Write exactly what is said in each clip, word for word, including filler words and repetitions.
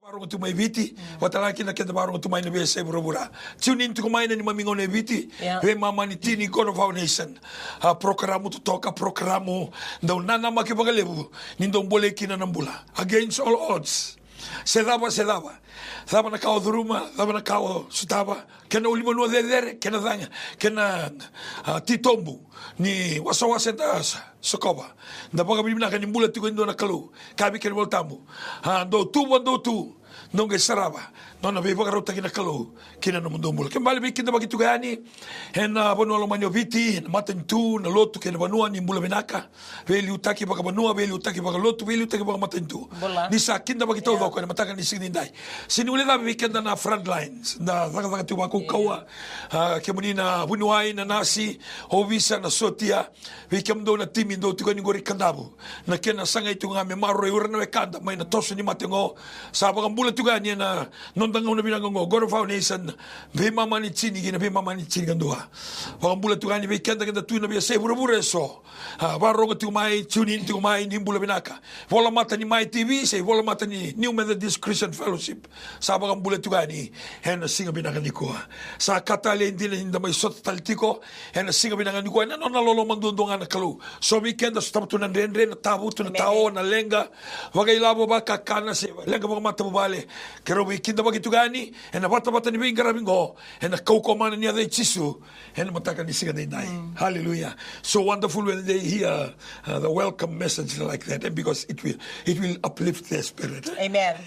Barong tu mai viti, watala kina kenda barong tu mai na bese burabura. Tune in tu mai na ni mamingo na viti. He mama ni tini God of our nation. Uh, programo tu toka programo ndau nana makibagalebu nindong bole kina nambula. Against all odds. Selava selava. Thaba na kao dhuruma, thaba na kao sutaba. Kena ulima nua dhere, kena dhanga, kena uh, titombu ni wasawasa da sokoba. Da baga bimina ka ni mula tiko indo na kalu. Kabi kena voltamu. Ha ndo tu ndo tu. Nonge saraba. Nona be baga rota kina kalu. Kina no mundo mula. Kembali be kinda bagi tugani. Hena banua lo manyo viti, na maten tu, na lotu kena banua ni mula benaka. Veli utaki baga banua, veli utaki baga lotu, veli utaki baga maten tu. Nisa kinda bagi tau doko na mataka ni sigindai. Sini ule da be kinda na front lines. Na daga daga tu bako kawa. Kemuni na bunuai na nasi, ovisa na sotia. Ve kemdo na timi ndo tuka ni gori kandabu. Na kena sanga itu ngame maro e urana we kanda mai na toso ni matengo. Sa baga mbula tuka ni na nondanga una binango God of our nation. Ve mama ni chini gina ve mama ni chini gandua. Baga mbula tuka ni ve kenda kenda tu na be se bura bura so. Baro tu mai tune in tu mai ni mbula binaka. Vola mata ni mai T V se vola mata ni New Methodist Christian Fellowship. Sa baga mbula tuka ni hena singa binaka ni ko. Sa katale ndile nda mai sot taltiko hena singa binaka ni ko na nona lolo mandundonga na kalu. So weekend sa tabu na rendre na tabu tu na tao na lenga. Wagai labo ba kakana se lenga ba mata bale. Kero weekend ba gitu gani hena bata bata ni binga bingo hena kauko mana ni adai chisu hena mataka ni singa dai. Hallelujah. So wonderful when they hear uh, the welcome message like that, and because it will it will uplift their spirit. Amen.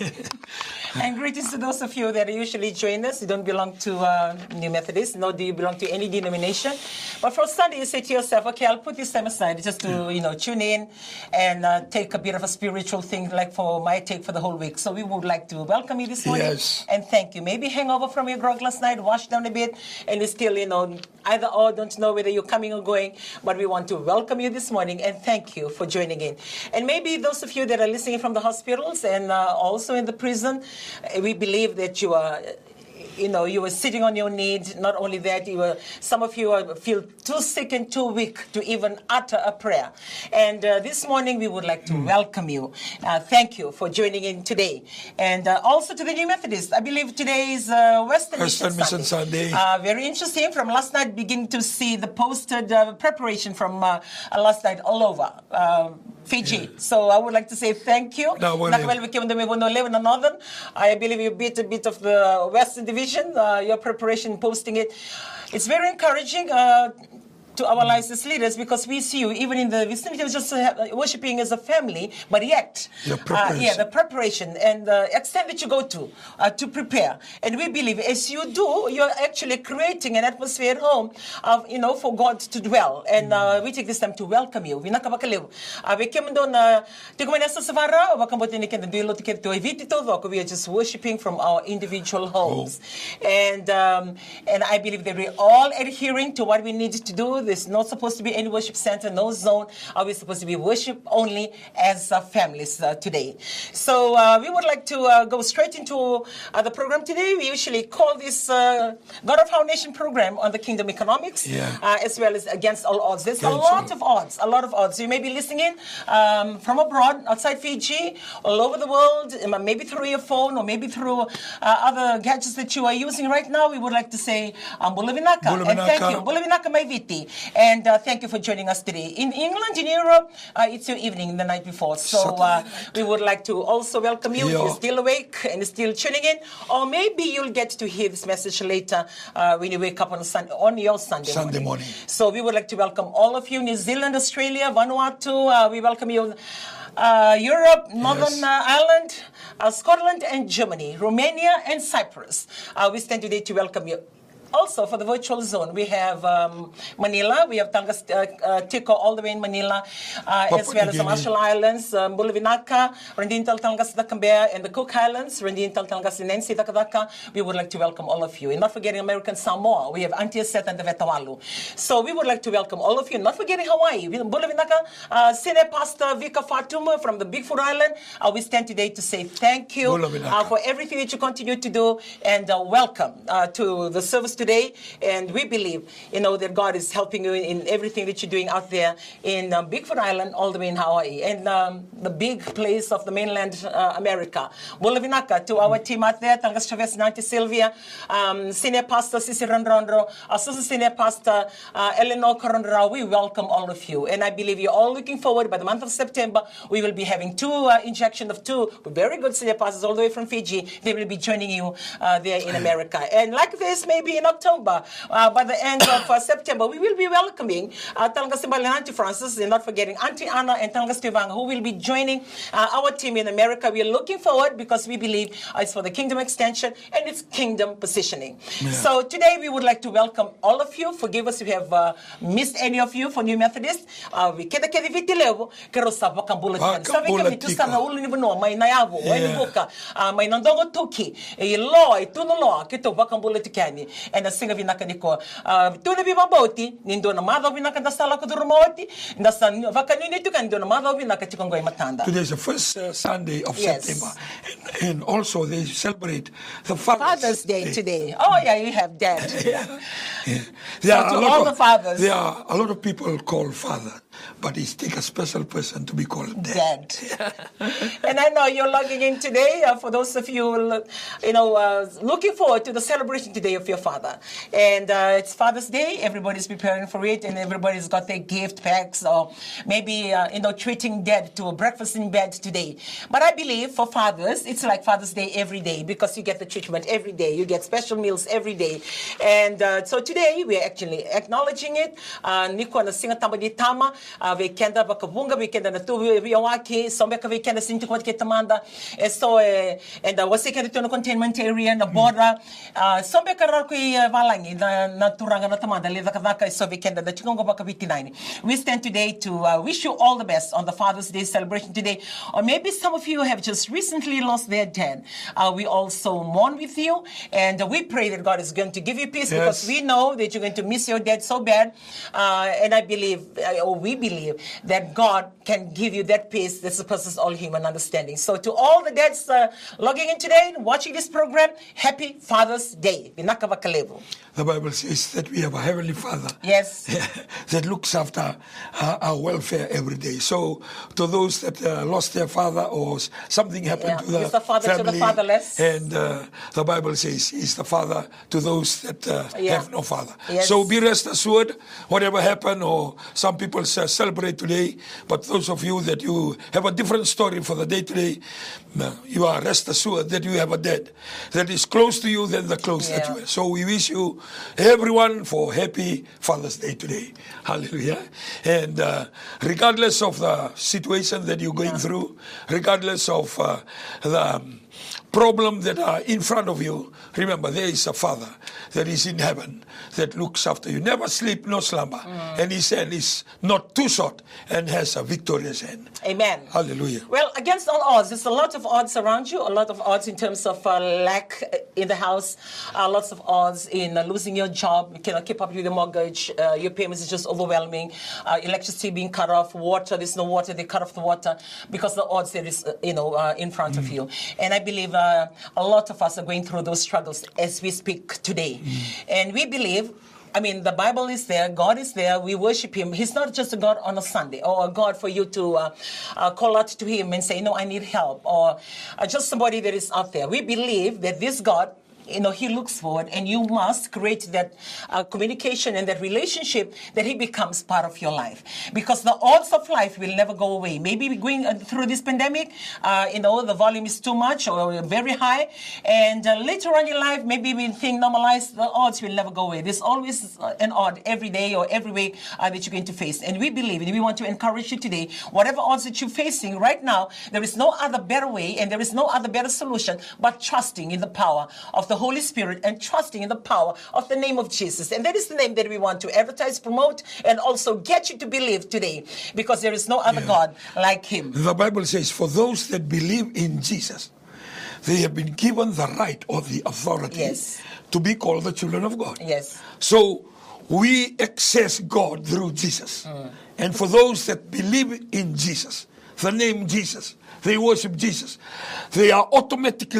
And greetings to those of you that usually join us. You don't belong to uh, New Methodist, nor do you belong to any denomination. But for Sunday, you say to yourself, okay, I'll put this time aside just to, you know, tune in and uh, take a bit of a spiritual thing, like for my take for the whole week. So we would like to welcome you this morning. Yes. And thank you. Maybe hangover from your grog last night, wash down a bit, and you still, you know, either or don't know whether you're coming or going. But we want to welcome you this morning and thank you for joining in. And maybe those of you that are listening from the hospitals and uh, also in the prison, we believe that you are... You know, you were sitting on your knees. Not only that, you were. Some of you are, feel too sick and too weak to even utter a prayer. And uh, this morning, we would like to mm. welcome you. Uh, thank you for joining in today. And uh, also to the New Methodists. I believe today is uh, Western, Western Mission, Mission Sunday. Sunday. Uh, very interesting. From last night, begin to see the posted uh, preparation from uh, last night all over uh, Fiji. Yeah. So I would like to say thank you. No, well, Northern. I believe you beat a bit of the Western Division. Uh, your preparation, posting it. It's very encouraging uh, to our lives as leaders because we see you even in the vicinity of just uh, worshiping as a family, but yet, uh, yeah, the preparation and the extent that you go to uh, to prepare. And we believe as you do, you're actually creating an atmosphere at home, of, you know, for God to dwell. And uh, we take this time to welcome you. We are just worshiping from our individual homes. Oh. And um, and I believe that we're all adhering to what we need to do. There's not supposed to be any worship center, no zone. Are we supposed to be worship only as uh, families uh, today? So uh, we would like to uh, go straight into uh, the program today. We usually call this uh, God of Our Nation program on the Kingdom Economics, yeah. uh, as well as Against All Odds. There's Against a lot of odds, a lot of odds. You may be listening in um, from abroad, outside Fiji, all over the world, maybe through your phone or maybe through uh, other gadgets that you are using right now. We would like to say, um, Bulavinaka, and thank you. Bulavinaka Maiviti. And uh, thank you for joining us today. In England, in Europe, uh, it's your evening the night before. So uh, we would like to also welcome you. Yeah. If you're still awake and still tuning in. Or maybe you'll get to hear this message later uh, when you wake up on, Sunday, on your Sunday, Sunday morning. morning. So we would like to welcome all of you. New Zealand, Australia, Vanuatu. Uh, we welcome you. Uh, Europe, Northern yes. uh, Ireland, uh, Scotland and Germany, Romania and Cyprus. Uh, we stand today to welcome you. Also, for the virtual zone, we have um, Manila, we have Tangas uh, uh, Tiko all the way in Manila, uh, as well as the Marshall Islands, um, Bulavinaka, Rendintal Tangas Dakambea, and the Cook Islands, Rendintal Tangas Nancy Dakadaka. We would like to welcome all of you. And not forgetting American Samoa, we have Antiaset and the Vetawalu. So we would like to welcome all of you. Not forgetting Hawaii, Bulavinaka, uh, Senior Pastor Vika Fatuma from the Bigfoot Island. Uh, we stand today to say thank you uh, for everything that you continue to do, and uh, welcome uh, to the service today, and we believe, you know, that God is helping you in everything that you're doing out there in um, Bigfoot Island, all the way in Hawaii, and um, the big place of the mainland uh, America. Bulavinaka, to our team out there, Tangas Chavez, Nanti Sylvia, um, Senior Pastor Sisi Rondrondo, Assistant Senior Pastor uh, Eleanor Corondra, we welcome all of you. And I believe you're all looking forward. By the month of September, we will be having two uh, injection of two very good senior pastors all the way from Fiji. They will be joining you uh, there in America. And like this, maybe in October, uh, by the end of uh, September, we will be welcoming uh, Talanga Simbali and Auntie Francis, and not forgetting Auntie Anna and Talanga Stevang, who will be joining uh, our team in America. We are looking forward because we believe uh, it's for the kingdom extension and it's kingdom positioning. Yeah. So today we would like to welcome all of you. Forgive us if we have uh, missed any of you for New Methodist. Uh, we keda keda viti levo kero sa bakambula tika. Sa vika mitu sa na ulu ni bono mai na yavo mai ni boka mai nandongo toki e lo e tuno lo kito bakambula tikani and a singa vinaka niko tuno bi maboti nindo na madho vinaka da sala ko durmoti nda san vakani ni tukan do na madho vinaka tikongo e matanda. Today is the first uh, Sunday of yes. September, and, and also they celebrate the Father's, Father's Day, Day today. Oh yeah, you have that. yeah. Yeah. So There to are a lot all of, the fathers. There are a lot of people called father, but it takes a special person to be called dad. Dad. And I know you're logging in today. Uh, for those of you, you know, uh, looking forward to the celebration today of your father. And uh, it's Father's Day. Everybody's preparing for it, and everybody's got their gift packs, or maybe uh, you know, treating dad to a breakfast in bed today. But I believe for fathers, it's like Father's Day every day because you get the treatment every day. You get special meals every day. And uh, so today we're actually acknowledging it. Niko na singa tamba di tama. Weekenda bakabunga weekenda na tu viawaki. Sombeka weekenda sinti kwa ke tamanda. So and wasi kenda tu na containment area na border. Sombeka rakui valangi na na turanga na tamanda le dakavaka so weekenda na chikongo baka fifty-nine. We stand today to uh, wish you all the best on the Father's Day celebration today. Or maybe some of you have just recently lost their dad. Uh, we also mourn with you, and uh, we pray that God is going to give you peace yes. because we know that you're going to miss your dad so bad. Uh, and I believe, uh, or we believe, that God can give you that peace that surpasses all human understanding. So to all the dads uh, logging in today, watching this program, happy Father's Day. The Bible says that we have a Heavenly Father. Yes. that looks after uh, our welfare every day. So to those that uh, lost their father or something happened yeah. to the, He's the father family, to the fatherless. And uh, the Bible says he's the father to those that uh, yeah. have no father. Yes. So be rest assured, whatever happened, or some people uh, celebrate today, but those of you that you have a different story for the day today, uh, you are rest assured that you have a dad that is close to you than the close yeah. that you are. So we wish you, everyone, for happy Father's Day today. Hallelujah. And uh, regardless of the situation that you're going yeah. through, regardless of uh, the um, problem that are in front of you, remember there is a Father that is in heaven that looks after you. Never sleep, no slumber. Mm. And his hand is not too short and has a victorious hand. Amen. Hallelujah. Well, against all odds, there's a lot of odds around you, a lot of odds in terms of uh, lack in the house, uh, lots of odds in uh, losing your job. You cannot keep up with the mortgage. Uh, your payments is just overwhelming. Uh, electricity being cut off, water, there's no water, they cut off the water because the odds there is, uh, you know, uh, in front mm. of you. And I believe uh, a lot of us are going through those struggles as we speak today. Mm. And we believe, I mean, the Bible is there, God is there, we worship Him. He's not just a God on a Sunday or a God for you to uh, uh, call out to Him and say, no, I need help, or uh, just somebody that is out there. We believe that this God, you know, He looks forward, and you must create that uh, communication and that relationship that He becomes part of your life. Because the odds of life will never go away. Maybe we're going uh, through this pandemic, uh, you know, the volume is too much or very high, and uh, later on in life, maybe we think normalized, the odds will never go away. There's always an odd every day or every way uh, that you're going to face. And we believe, and we want to encourage you today, whatever odds that you're facing right now, there is no other better way, and there is no other better solution but trusting in the power of the Holy Spirit and trusting in the power of the name of Jesus. And that is the name that we want to advertise, promote, and also get you to believe today, because there is no other yeah. God like Him. The Bible says, for those that believe in Jesus, they have been given the right or the authority yes. to be called the children of God. Yes. So we access God through Jesus. Mm. And for those that believe in Jesus, the name Jesus, they worship Jesus, they are automatically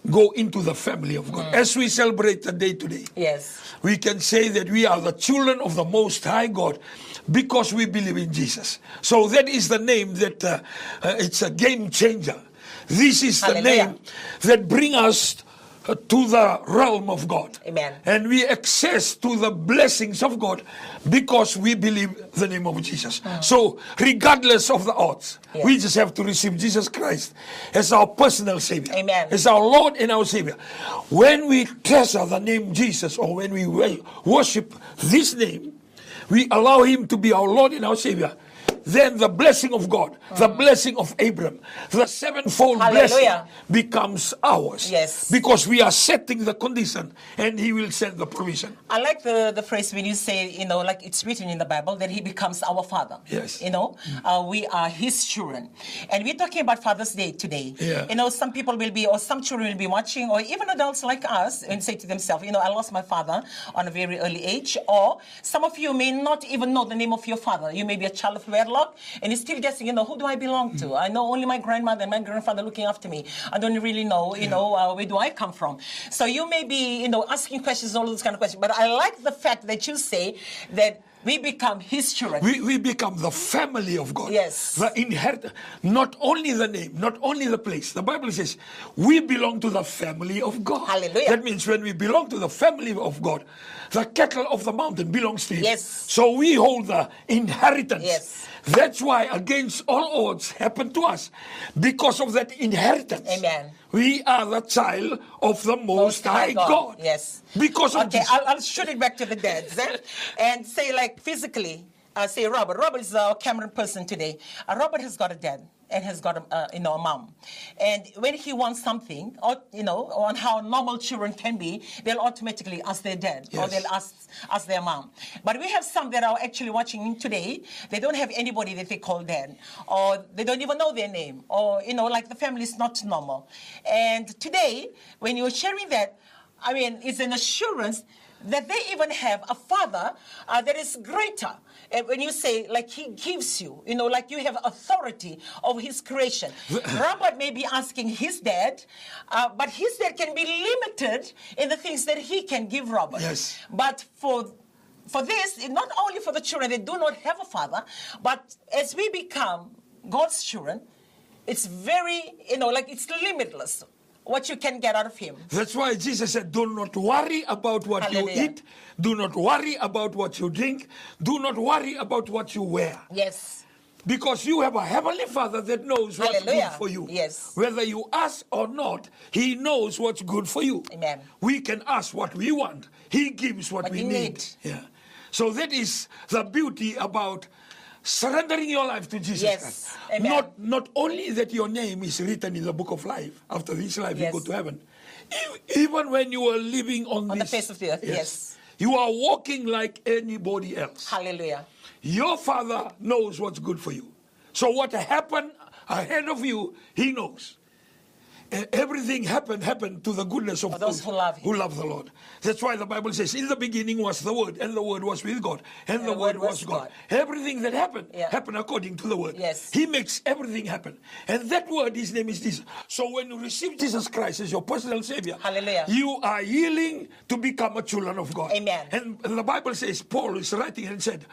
go into the family of God. Mm. As we celebrate the day today, yes, we can say that we are the children of the Most High God because we believe in Jesus. So that is the name that uh, uh, it's a game changer. This is Hallelujah. The name that brings us uh, to the realm of God. Amen. And we access to the blessings of God because we believe the name of Jesus. Mm. So regardless of the odds, yes. we just have to receive Jesus Christ as our personal Savior. Amen. As our Lord and our Savior. When we treasure the name Jesus, or when we worship this name, we allow Him to be our Lord and our Savior, then the blessing of God, mm. the blessing of Abraham, the sevenfold Hallelujah. blessing becomes ours. Yes. Because we are setting the condition and He will send the provision. I like the, the phrase when you say, you know, like it's written in the Bible that He becomes our Father. Yes. You know, mm. uh, we are His children. And we're talking about Father's Day today. Yeah. You know, some people will be, or some children will be watching, or even adults like us, and say to themselves, you know, I lost my father on a very early age. Or some of you may not even know the name of your father. You may be a child of wedlock. And you're still guessing, you know, who do I belong to? I know only my grandmother and my grandfather looking after me. I don't really know, you yeah. know, uh, where do I come from? So you may be, you know, asking questions, all those kind of questions. But I like the fact that you say that we become His children. We, we become the family of God. Yes. The inherit, not only the name, not only the place. The Bible says we belong to the family of God. Hallelujah. That means when we belong to the family of God, the cattle of the mountain belongs to Him. Yes. So we hold the inheritance. Yes. That's why against all odds happened to us. Because of that inheritance. Amen. We are the child of the Most, Most High, High God. God. Yes. Because of okay, this. I'll, I'll shoot it back to the dads eh? and say, like, physically, uh, say Robert. Robert is our Cameron person today. Uh, Robert has got a dad and has got a, uh, you know, a mom. And when he wants something, or, you know, on how normal children can be, they'll automatically ask their dad yes. or they'll ask, ask their mom. But we have some that are actually watching today. They don't have anybody that they call dad, or they don't even know their name, or, you know, like the family is not normal. And today, when you're sharing that, I mean, it's an assurance that they even have a father uh, that is greater. And when you say, like, He gives you, you know, like you have authority over His creation. Robert may be asking his dad, uh, but his dad can be limited in the things that he can give Robert. Yes. But for for this, not only for the children that do not have a father, but as we become God's children, it's very, you know, like it's limitless what you can get out of Him. That's why Jesus said, do not worry about what Hallelujah. you eat. Do not worry about what you drink. Do not worry about what you wear. Yes. Because you have a heavenly Father that knows what's Hallelujah. good for you. Yes. Whether you ask or not, He knows what's good for you. Amen. We can ask what we want. He gives what, what we need. need. Yeah. So that is the beauty about surrendering your life to Jesus yes. Christ. Amen. Not, not only that your name is written in the book of life, after this life yes. you go to heaven. Even when you are living on, on this, the face of the earth, yes. yes. You are walking like anybody else. Hallelujah. Your Father knows what's good for you. So what happened ahead of you, He knows. Everything happened happened to the goodness of For those those who love Him. who love the Lord. That's why the Bible says, in the beginning was the Word, and the Word was with God, and, and the, the Word was, was God. God. Everything that happened, yeah. happened according to the Word. Yes. He makes everything happen. And that Word, His name is Jesus. So when you receive Jesus Christ as your personal Savior, Hallelujah. you are yielding to become a children of God. Amen. And the Bible says, Paul is writing and said,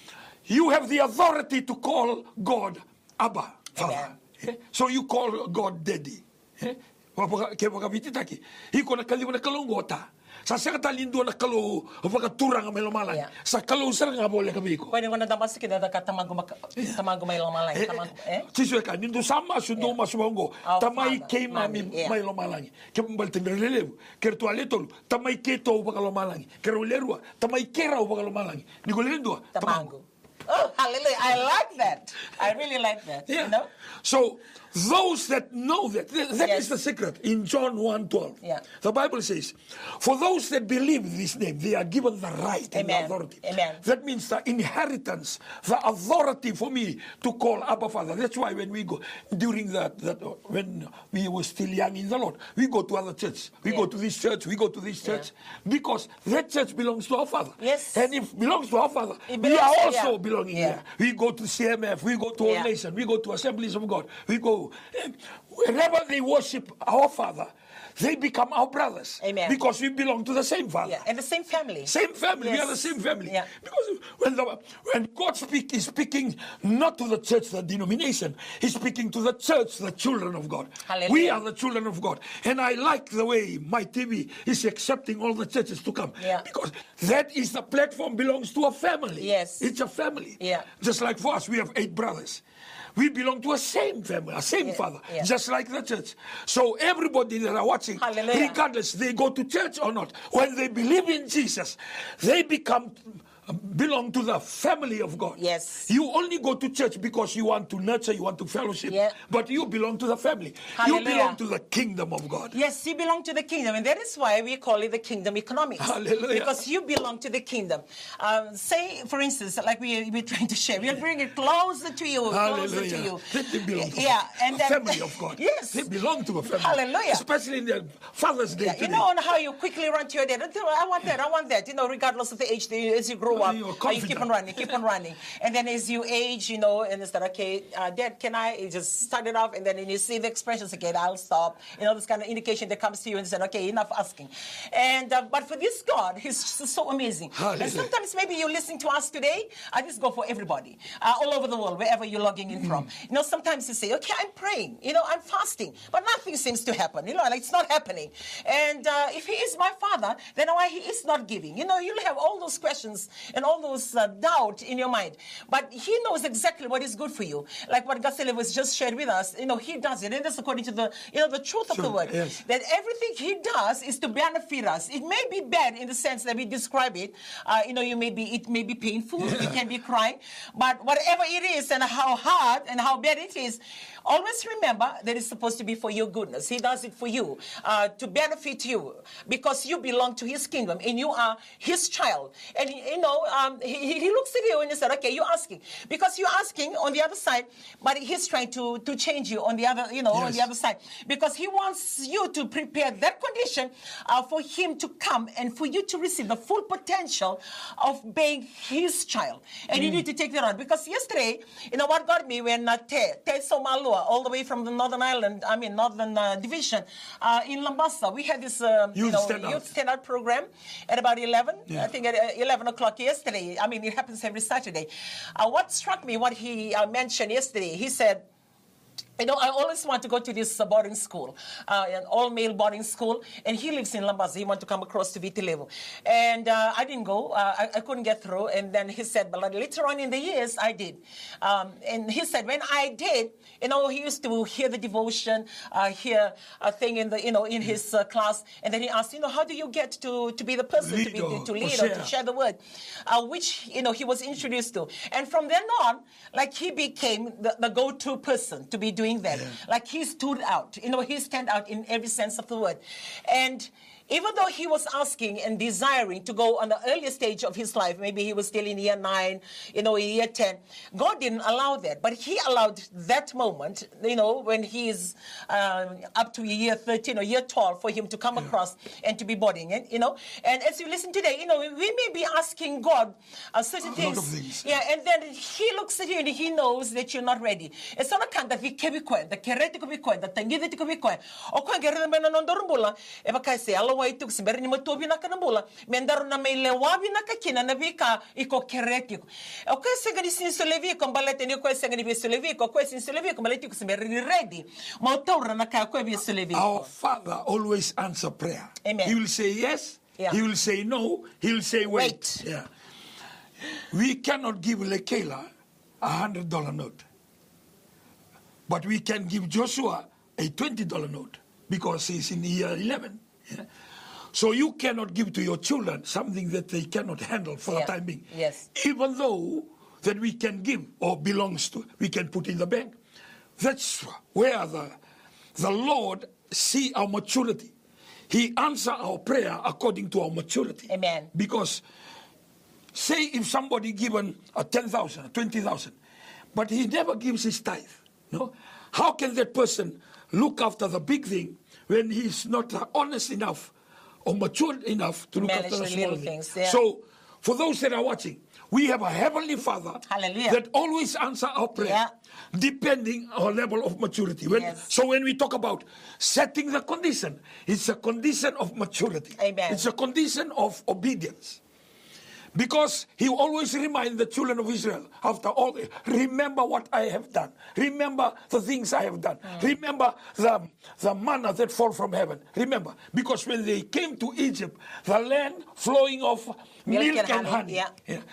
you have the authority to call God Abba, Father. Yeah? So you call God Daddy. Yeah? Ke wakavititaki iko na kaliwa na kalongota sa sekata lindo na kalo pagkaturang may lumalang sa kalo sar nga bole kabiko pwede ko na dapat kita da tamago tamago may lumalang tamago eh siswe ka nindo sama sundo masubongo tamay kay mami may lumalang ke baltin relevo ke toaleto tamay keto pagkalumalang ke rolerwa tamay kera pagkalumalang ni golendo tamago. Oh, hallelujah. I like that. I really like that. Yeah. You know? So, those that know that, that yes. is the secret. In John one twelve, yeah. the Bible says, for those that believe this name, they are given the right and Amen. the authority. Amen. That means the inheritance, the authority for me to call Abba Father. That's why when we go, during that, that when we were still young in the Lord, we go to other church. We yeah. go to this church, we go to this church, yeah. because that church belongs to our Father. Yes. And if it belongs to our Father, it we are also yeah. belonging yeah. there. We go to C M F, we go to All yeah. Nation, we go to Assemblies of God, we go, wherever they worship our Father, they become our brothers. Amen. Because we belong to the same Father. Yeah, and the same family. Same family. Yes. We are the same family. Yeah. Because when the, when God speak, He's speaking not to the church, the denomination. He's speaking to the church, the children of God. Hallelujah. We are the children of God. And I like the way my T V is accepting all the churches to come. Yeah. Because that is the platform belongs to a family. Yes. It's a family. Yeah. Just like for us, we have eight brothers. We belong to a same family, a same Yeah, Father, yeah. just like the church. So everybody that are watching, Hallelujah. regardless they go to church or not, when they believe in Jesus, they become belong to the family of God. Yes. You only go to church because you want to nurture, you want to fellowship, Yeah. but you belong to the family. Hallelujah. You belong to the kingdom of God. Yes, you belong to the kingdom, and that is why we call it the kingdom economics. Hallelujah. Because you belong to the kingdom. Um, say, for instance, like we, we're trying to share, we'll bring it closer to you, closer to Hallelujah. you. They, they belong to Yeah, a and then, family of God. Yes. They belong to a family. Hallelujah. Especially in their Father's Day Yeah, today. you know on how you quickly run to your dad. I want that, I want that. You know, regardless of the age, as you grow up, You're uh, you confident. keep on running, keep on running. And then as you age, you know, and it's like, okay, uh, Dad, can I? You just start it off, and then you see the expressions again, I'll stop. You know, this kind of indication that comes to you and said, okay, enough asking. And uh, but for this God, He's so amazing. Hallelujah. And sometimes maybe you're listening to us today. I just go for everybody, uh, all over the world, wherever you're logging in from. You know, sometimes you say, okay, I'm praying, you know, I'm fasting, but nothing seems to happen. You know, like it's not happening. And uh, if He is my Father, then why He is not giving? You know, you'll have all those questions and all those uh, doubt in your mind. But He knows exactly what is good for you. Like what Gasele was just shared with us, you know, He does it. And that's according to the, you know, the truth of True, the word. yes. That everything He does is to benefit us. It may be bad in the sense that we describe it. Uh, you know, you may be, it may be painful. Yeah. You can be crying. But whatever it is and how hard and how bad it is, always remember that it's supposed to be for your goodness. He does it for you, uh, to benefit you, because you belong to His kingdom and you are His child. And, you know, um, he, he looks at you and He said, okay, you're asking. Because you're asking on the other side, but He's trying to, to change you on the other, you know, Yes. on the other side. Because He wants you to prepare that condition uh, for Him to come and for you to receive the full potential of being His child. And Mm. you need to take that on. Because yesterday, you know, what got me when uh, Te, Te Somalua, all the way from the Northern Ireland, I mean, Northern uh, Division, uh, in Lambasa, we had this uh, you Youth know, stand-out. youth stand-out program at about eleven, Yeah. I think at uh, eleven o'clock yesterday. I mean, it happens every Saturday. Uh, what struck me, what he uh, mentioned yesterday, he said, you know, I always want to go to this uh, boarding school, uh, an all-male boarding school, and he lives in Lambasa. He wanted to come across to Vitilevo. And uh, I didn't go. Uh, I, I couldn't get through. And then he said, but later on in the years, I did. Um, and he said, when I did, you know, he used to hear the devotion, uh, hear a thing in the, you know, in his uh, class. And then he asked, you know, how do you get to, to be the person Lead to, be, or- to or lead or to share. share the word, uh, which, you know, he was introduced to. And from then on, like he became the, the go-to person to be doing that. Yeah. Like he stood out, you know, he stand out in every sense of the word. And even though he was asking and desiring to go on the earlier stage of his life, maybe he was still in year nine, you know, year ten, God didn't allow that. But He allowed that moment, you know, when he is uh, up to year thirteen or year twelve for him to come yeah. across and to be boarding it, you know. And as you listen today, you know, we may be asking God uh, certain A things. lot of things. Yeah, and then He looks at you and He knows that you're not ready. It's not a kind that we can be quiet, the kerete ko be quiet, the tangi ko be quiet. O ko ngere me no ndorumbula, e ba kai se alo wai tu simbere ni motobi na kanambula, mendaro na me lewabi na kakina na vika iko kerete ko. O ko se ngani sin solevi ko balete ni ko se ngani be solevi ko ko sin solevi ko balete ko simbere ni ready. Mo taura na ka ko be solevi. Our Father always answer prayer. Amen. He will say yes. Yeah. He will say no. He will say wait. Wait. Yeah. We cannot give Lekela a hundred dollar note, but we can give Joshua a twenty dollar note because he's in year eleven. Yeah? So you cannot give to your children something that they cannot handle for Yeah. the time being. Yes. Even though that we can give or belongs to, we can put in the bank. That's where the the Lord see our maturity. He answer our prayer according to our maturity. Amen. Because say if somebody given a ten thousand, twenty thousand, but he never gives his tithe, no? How can that person look after the big thing when he's not uh, honest enough or mature enough to look Manage after the the small little thing? things, yeah. So for those that are watching, we have a Heavenly Father Hallelujah. that always answers our prayer, Yeah. depending on our level of maturity. When, Yes. So when we talk about setting the condition, it's a condition of maturity. Amen. It's a condition of obedience. Because he always reminds the children of Israel, after all, remember what I have done. Remember the things I have done. Mm. Remember the, the manna that fall from heaven. Remember, because when they came to Egypt, the land flowing of milk, milk and, and honey. honey. Yeah. Yeah.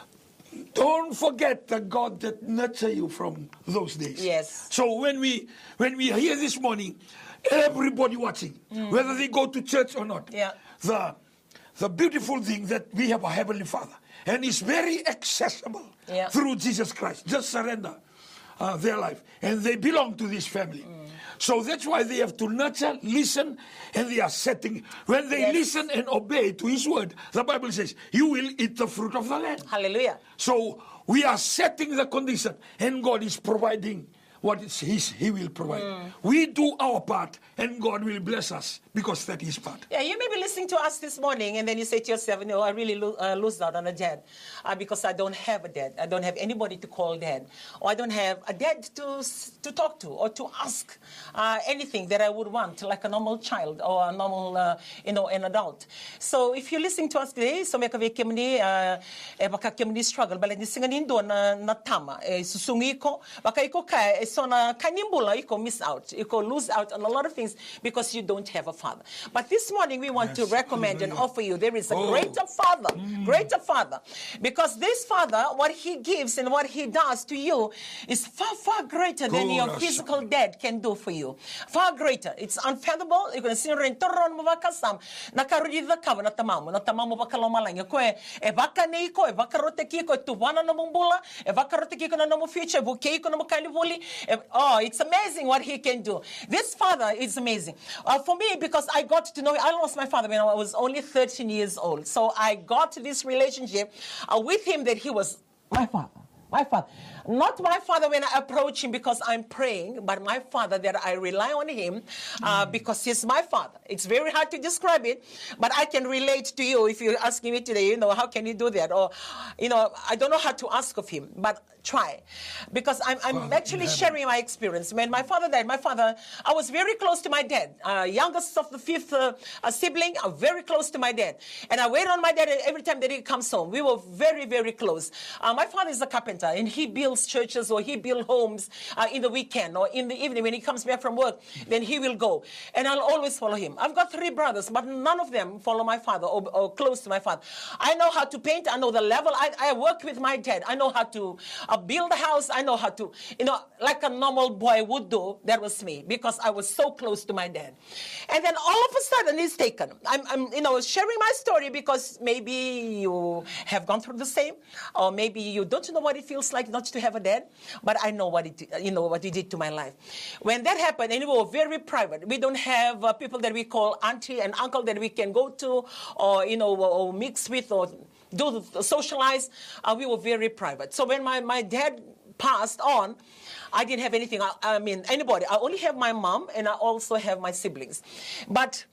Don't forget the God that nurtured you from those days. Yes. So when we when we are here this morning, everybody watching, mm. whether they go to church or not, yeah. the The beautiful thing that we have a Heavenly Father, and He's very accessible yeah. through Jesus Christ. Just surrender uh, their life, and they belong to this family. Mm. So that's why they have to nurture, listen, and they are setting. When they yes. listen and obey to His word, the Bible says, you will eat the fruit of the land. Hallelujah. So we are setting the condition, and God is providing what is His, He will provide. Mm. We do our part, and God will bless us because that is part. Yeah, you may be listening to us this morning, and then you say to yourself, no, I really lo- uh, lose out on a dad uh, because I don't have a dad. I don't have anybody to call dad, or I don't have a dad to to talk to or to ask uh, anything that I would want, like a normal child or a normal, uh, you know, an adult. So if you're listening to us today, so may kami kami eh baka kami struggle, balik ni singanin do na na tama eh susungi ko baka iko kaya so na kanimbula you miss out, you lose out on a lot of things because you don't have a father. But this morning we want yes. to recommend and offer you there is a oh. greater father, mm. greater father, because this father, what he gives and what he does to you is far far greater than your physical dad can do for you. Far greater. It's unfathomable. You can see rentoron mo bakasam nakarudi the kava na tamamu na tamamu bakalomalang ko e baka nei ko e baka roteki ko tu wana na mumbula e baka roteki ko na mo future buke ko na mo kalivoli. Oh, it's amazing what he can do. This father is amazing. Uh, for me, because I got to know, I lost my father when I was only thirteen years old. So I got this relationship uh, with him that he was my father. My father. Not my father when I approach him because I'm praying, but my father that I rely on him uh, mm. because he's my father. It's very hard to describe it, but I can relate to you if you're asking me today, you know, how can you do that? Or, you know, I don't know how to ask of him, but try. Because I'm, I'm father, actually sharing my experience. When my father died, my father, I was very close to my dad. Uh, youngest of the fifth uh, uh, sibling, I'm very close to my dad. And I wait on my dad every time that he comes home. We were very, very close. Uh, my father is a carpenter, and he builds churches or he builds homes uh, in the weekend or in the evening when he comes back from work, then he will go. And I'll always follow him. I've got three brothers, but none of them follow my father or, or close to my father. I know how to paint. I know the level. I, I work with my dad. I know how to uh, build a house. I know how to, you know, like a normal boy would do. That was me because I was so close to my dad. And then all of a sudden he's taken. I'm, I'm you know, sharing my story because maybe you have gone through the same, or maybe you don't know what it feels like not to have a dad, but I know what it, you know, what he did to my life. When that happened, and we were very private. We don't have uh, people that we call auntie and uncle that we can go to, or you know, or mix with, or do socialize. Uh, we were very private. So when my, my dad passed on, I didn't have anything. I, I mean, anybody. I only have my mom, and I also have my siblings. But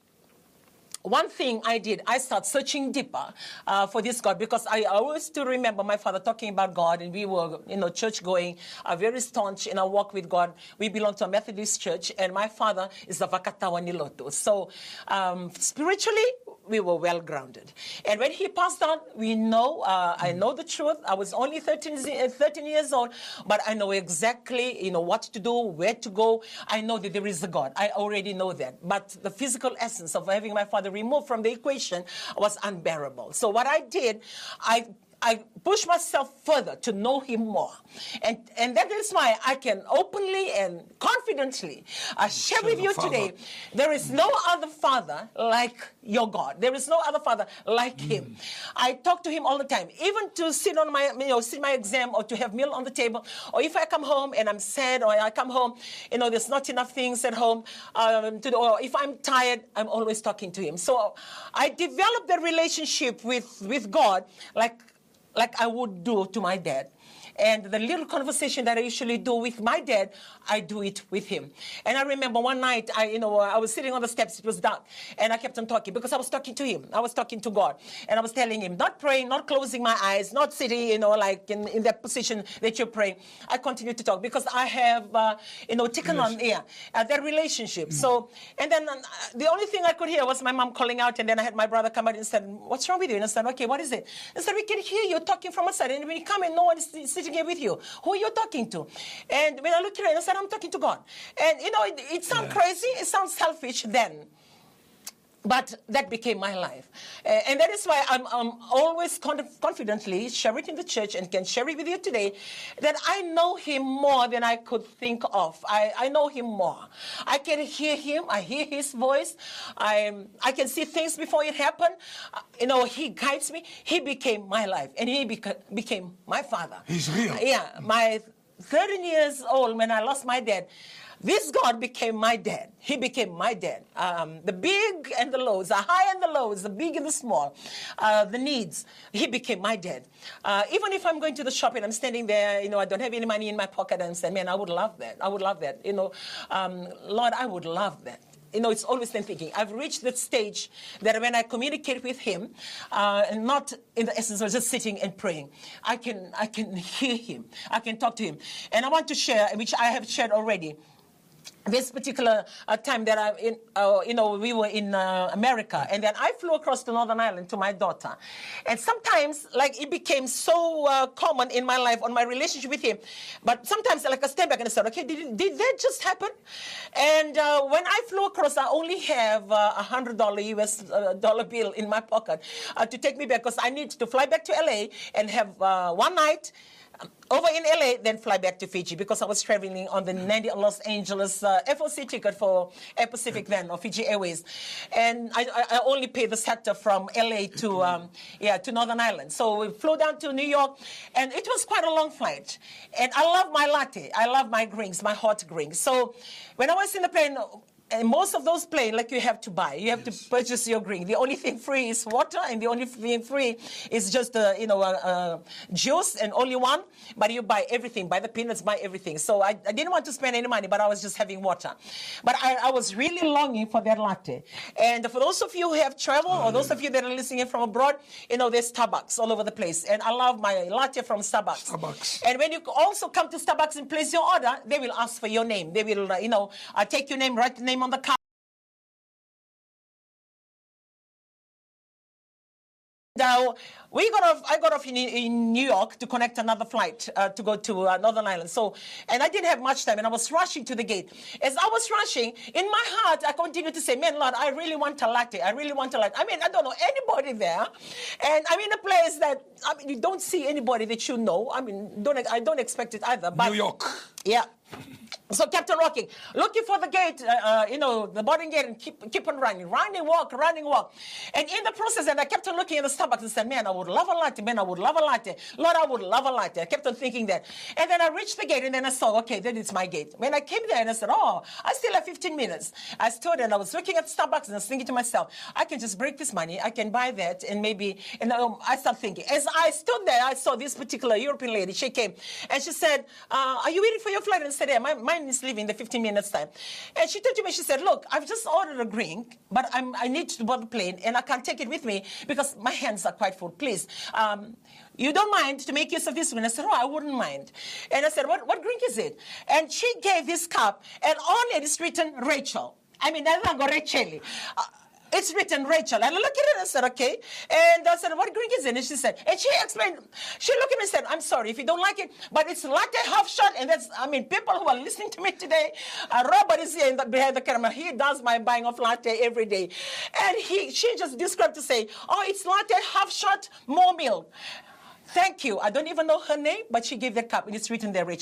one thing I did, I started searching deeper uh, for this God, because I always still remember my father talking about God, and we were, you know, church going, uh, very staunch in our walk with God. We belong to a Methodist church, and my father is a Vakatawa Niloto. So um, spiritually, we were well grounded. And when he passed on, we know, uh, I know the truth. I was only thirteen, thirteen years old, but I know exactly, you know, what to do, where to go. I know that there is a God. I already know that. But the physical essence of having my father removed from the equation was unbearable. So what I did, I I pushed myself further to know him more. And and that is why I can openly and confidently uh, share with you today, there is no other father like your God. There is no other father like mm. him. I talk to him all the time, even to sit on my, you know, sit my exam, or to have meal on the table, or if I come home and I'm sad, or I come home, you know, there's not enough things at home, um, to do, or if I'm tired, I'm always talking to him. So I developed a relationship with, with God like like I would do to my dad. And the little conversation that I usually do with my dad, I do it with him. And I remember one night, I, you know, I was sitting on the steps, it was dark, and I kept on talking because I was talking to him. I was talking to God. And I was telling him, not praying, not closing my eyes, not sitting, you know, like in, in that position that you're praying. I continued to talk because I have, uh, you know, taken yes. on, yeah, uh, that relationship. Mm. So, and then uh, the only thing I could hear was my mom calling out, and then I had my brother come out and said, what's wrong with you? And I said, okay, what is it? And said, we can hear you talking from outside, and when you come in, no one is sitting here with you. Who are you talking to? And when I looked at her, I said, I'm talking to God. And, you know, it, it sounds yeah. crazy, it sounds selfish then. But that became my life. Uh, and that is why I'm, I'm always conf confidently share it in the church and can share it with you today, that I know him more than I could think of. I, I know him more. I can hear him. I hear his voice. I, I can see things before it happened. Uh, you know, he guides me. He became my life. And he beca became my father. He's real. Uh, yeah. My thirteen years old when I lost my dad, this God became my dad. He became my dad. Um, the big and the lows, the high and the lows, the big and the small, uh, the needs. He became my dad. Uh, even if I'm going to the shop and I'm standing there, you know, I don't have any money in my pocket, and say, man, I would love that. I would love that. You know, um, Lord, I would love that. You know, it's always been thinking. I've reached that stage that when I communicate with him, uh, and not in the essence of just sitting and praying, I can, I can hear him. I can talk to him. And I want to share, which I have shared already, this particular uh, time that I, in, uh, you know, we were in uh, America, and then I flew across to Northern Ireland to my daughter. And sometimes, like, it became so uh, common in my life on my relationship with him. But sometimes, like, I stand back and I said, okay, did, did that just happen? And uh, when I flew across, I only have a uh, one hundred dollar U S uh, dollar bill in my pocket uh, to take me back, because I need to fly back to L A and have uh, one night over in L A, then fly back to Fiji, because I was traveling on the Nandi Los Angeles uh, F O C ticket for Air Pacific then, or Fiji Airways. And I, I only paid the sector from L A to, um, yeah, to Northern Ireland. So we flew down to New York, and it was quite a long flight. And I love my latte. I love my drinks, my hot drinks. So when I was in the plane, and most of those planes, like, you have to buy. You have yes. to purchase your drink. The only thing free is water, and the only thing free is just, uh, you know, a, a juice, and only one. But you buy everything, buy the peanuts, buy everything. So I, I didn't want to spend any money, but I was just having water. But I, I was really longing for that latte. And for those of you who have traveled, oh, or those yeah. of you that are listening in from abroad, you know, there's Starbucks all over the place. And I love my latte from Starbucks. Starbucks. And when you also come to Starbucks and place your order, they will ask for your name. They will, uh, you know, uh, take your name, write the name on the card. Now, we got off, I got off in, in New York to connect another flight uh, to go to uh, Northern Ireland. So, and I didn't have much time, and I was rushing to the gate. As I was rushing, in my heart, I continued to say, man, Lord, I really want a latte. I really want a latte. I mean, I don't know anybody there. And I'm in a place that, I mean, you don't see anybody that you know. I mean, don't, I don't expect it either. But, New York. Yeah. So kept on walking, looking for the gate, uh, uh, you know, the boarding gate, and keep keep on running, running, walk, running, walk. And in the process, and I kept on looking at the Starbucks and said, man, I would love a latte, man, I would love a latte. Lord, I would love a latte. I kept on thinking that. And then I reached the gate, and then I saw, okay, then it's my gate. When I came there, and I said, oh, I still have fifteen minutes. I stood, and I was looking at Starbucks, and I was thinking to myself, I can just break this money, I can buy that, and maybe, and um, I started thinking. As I stood there, I saw this particular European lady. She came, and she said, uh, are you waiting for your flight? And I said, yeah, my, mine is leaving the fifteen minutes time. And she told me, she said, look, I've just ordered a drink, but I'm, I need to board the plane, and I can't take it with me because my hands are quite full. Please, um, you don't mind to make use of this one? I said, oh, I wouldn't mind. And I said, what, what drink is it? And she gave this cup, and on it is written Rachel. I mean, that's not Rachel. Uh, It's written Rachel. And I looked at it and I said, okay. And I said, what drink is it? And she said, and she explained, she looked at me and said, I'm sorry if you don't like it, but it's latte half shot. And that's, I mean, people who are listening to me today, uh, Robert is here in the, behind the camera. He does my buying of latte every day. And he, she just described to say, oh, it's latte half shot, more milk. Thank you. I don't even know her name, but she gave the cup, and it's written there, Rachel. Look,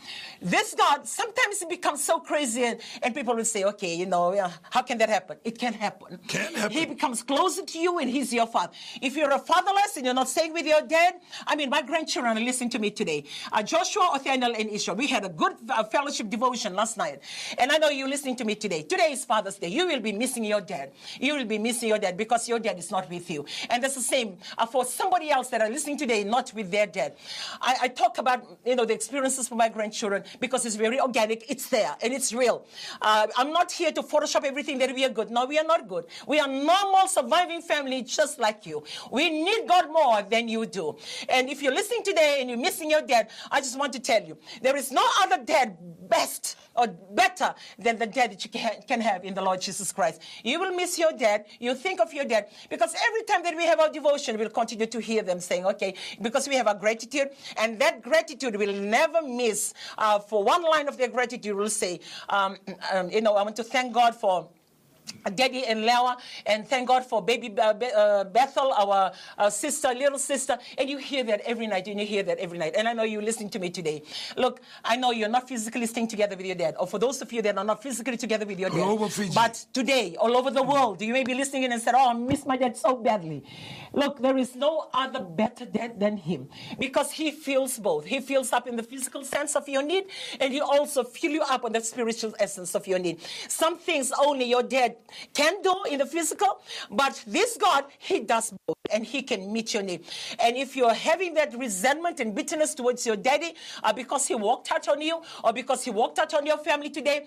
This God, sometimes he becomes so crazy and, and people will say, okay, you know, uh, how can that happen? It can happen. Can happen. He becomes closer to you and he's your father. If you're a fatherless and you're not staying with your dad, I mean, my grandchildren are listening to me today. Uh, Joshua, Othaniel, and Israel, we had a good uh, fellowship devotion last night. And I know you're listening to me today. Today is Father's Day. You will be missing your dad. You will be missing your dad because your dad is not with you. And that's the same uh, for somebody else that are listening today, not with their dad. I, I talk about, you know, the experiences for my grandchildren because it's very organic. It's there and it's real. Uh, I'm not here to Photoshop everything that we are good. No, we are not good. We are normal, surviving family just like you. We need God more than you do. And if you're listening today and you're missing your dad, I just want to tell you, there is no other dad best or better than the dad that you can, can have in the Lord Jesus Christ. You will miss your dad. You think of your dad because every time that we have our devotion, we'll continue to hear them saying, okay, because we have our gratitude, and that gratitude will never miss. Uh, for one line of their gratitude, we'll say, um, um, you know, I want to thank God for Daddy and Lewa, and thank God for baby uh, Be- uh, Bethel, our uh, sister, little sister. And you hear that every night, and you hear that every night. And I know you're listening to me today. Look, I know you're not physically staying together with your dad, or for those of you that are not physically together with your dad. All over Fiji. But today, all over the world, you may be listening in and said, oh, I miss my dad so badly. Look, there is no other better dad than him, because he feels both. He feels up in the physical sense of your need, and he also fills you up on the spiritual essence of your need. Some things only your dad can do in the physical, but this God, he does both, and he can meet your need. And if you're having that resentment and bitterness towards your daddy uh, because he walked out on you, or because he walked out on your family today,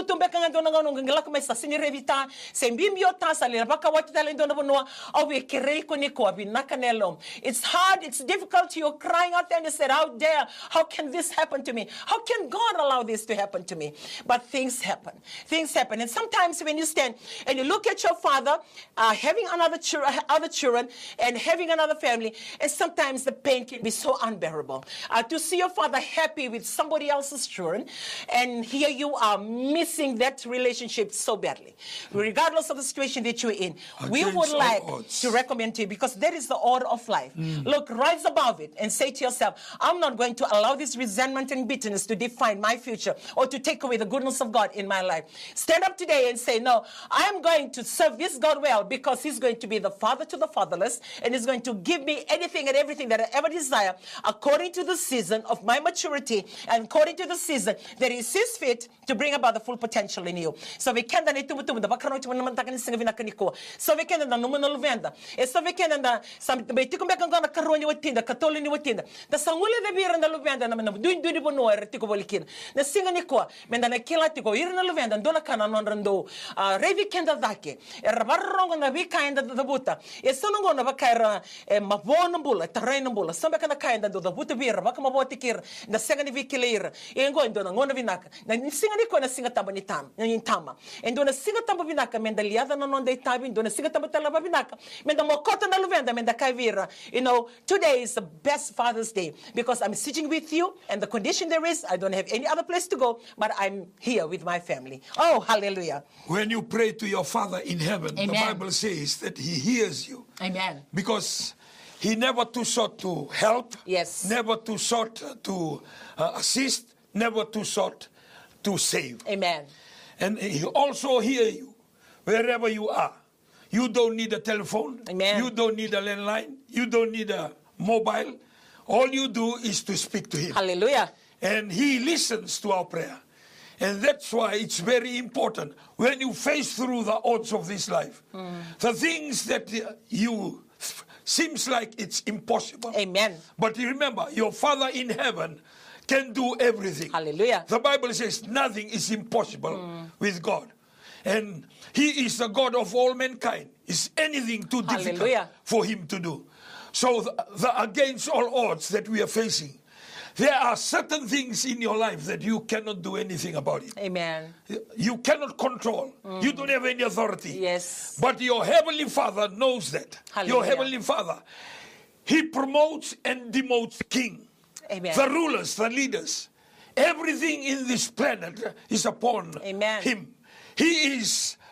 it's hard, it's difficult. You're crying out there and you said, how dare, how can this happen to me? How can God allow this to happen to me? But things happen. Things happen. And sometimes when you stand and you look at your father uh, having another ch- other children and having another family, and sometimes the pain can be so unbearable. Uh, to see your father happy with somebody else's children, and here you are missing that relationship so badly. Regardless of the situation that you're in, Against we would like odds. to recommend to you, because that is the order of life. Mm. Look, rise above it and say to yourself, I'm not going to allow this resentment and bitterness to define my future or to take away the goodness of God in my life. Stand up today and say, no, I'm going to serve this God well, because he's going to be the father to the fatherless, and he's going to give me anything and everything that I ever desire according to the season of my maturity and according to the season that he sees fit to bring about the full potential in you. So we can then tum tum da bakano tum man takan singa vina kaniko. So we can then no manol venda. E so we can then some be tikum bekan gona karoni watinda katoli ni watinda. Da sangule de bira na luvenda na man duin duin bono er tiko bolikin. Na singa ni ko men da na kila tiko ir na luvenda dona kana non rando. Revi kenda dake. E rabarrongo na vi kainda da buta. E sono gona bakaira e mavon bula terreno bula. Samba kana kainda do da buta bira baka maboti kir. Na singa ni vi kileira. E ngo ndona ngona vinaka. Na singa ni ko na singa tamba ni tam. Ni tama. E ndona singa tamba vinaka men da liada na non dei tabi ndona singa tamba talaba vinaka. Men da mokota na luvenda men da kaivira. You know, today is the best Father's Day because I'm sitting with you, and the condition there is I don't have any other place to go, but I'm here with my family. Oh, hallelujah. When you pray to your Father in heaven, Amen. the Bible says that he hears you. Amen. Because he never too short to help, Yes. never too short to uh, assist, never too short to save. Amen. And he also hears you wherever you are. You don't need a telephone. Amen. You don't need a landline. You don't need a mobile. All you do is to speak to him. Hallelujah. And he listens to our prayer. And that's why it's very important when you face through the odds of this life, mm. the things that you seems like it's impossible. Amen. But you remember, your Father in heaven can do everything. Hallelujah. The Bible says nothing is impossible mm. with God. And he is the God of all mankind. Is anything too difficult Hallelujah. for him to do? So the, the, against all odds that we are facing, there are certain things in your life that you cannot do anything about it. Amen. You cannot control. Mm. You don't have any authority. Yes. But your Heavenly Father knows that. Hallelujah. Your Heavenly Father, he promotes and demotes king. Amen. The rulers, the leaders. Everything in this planet is upon Amen. him. He is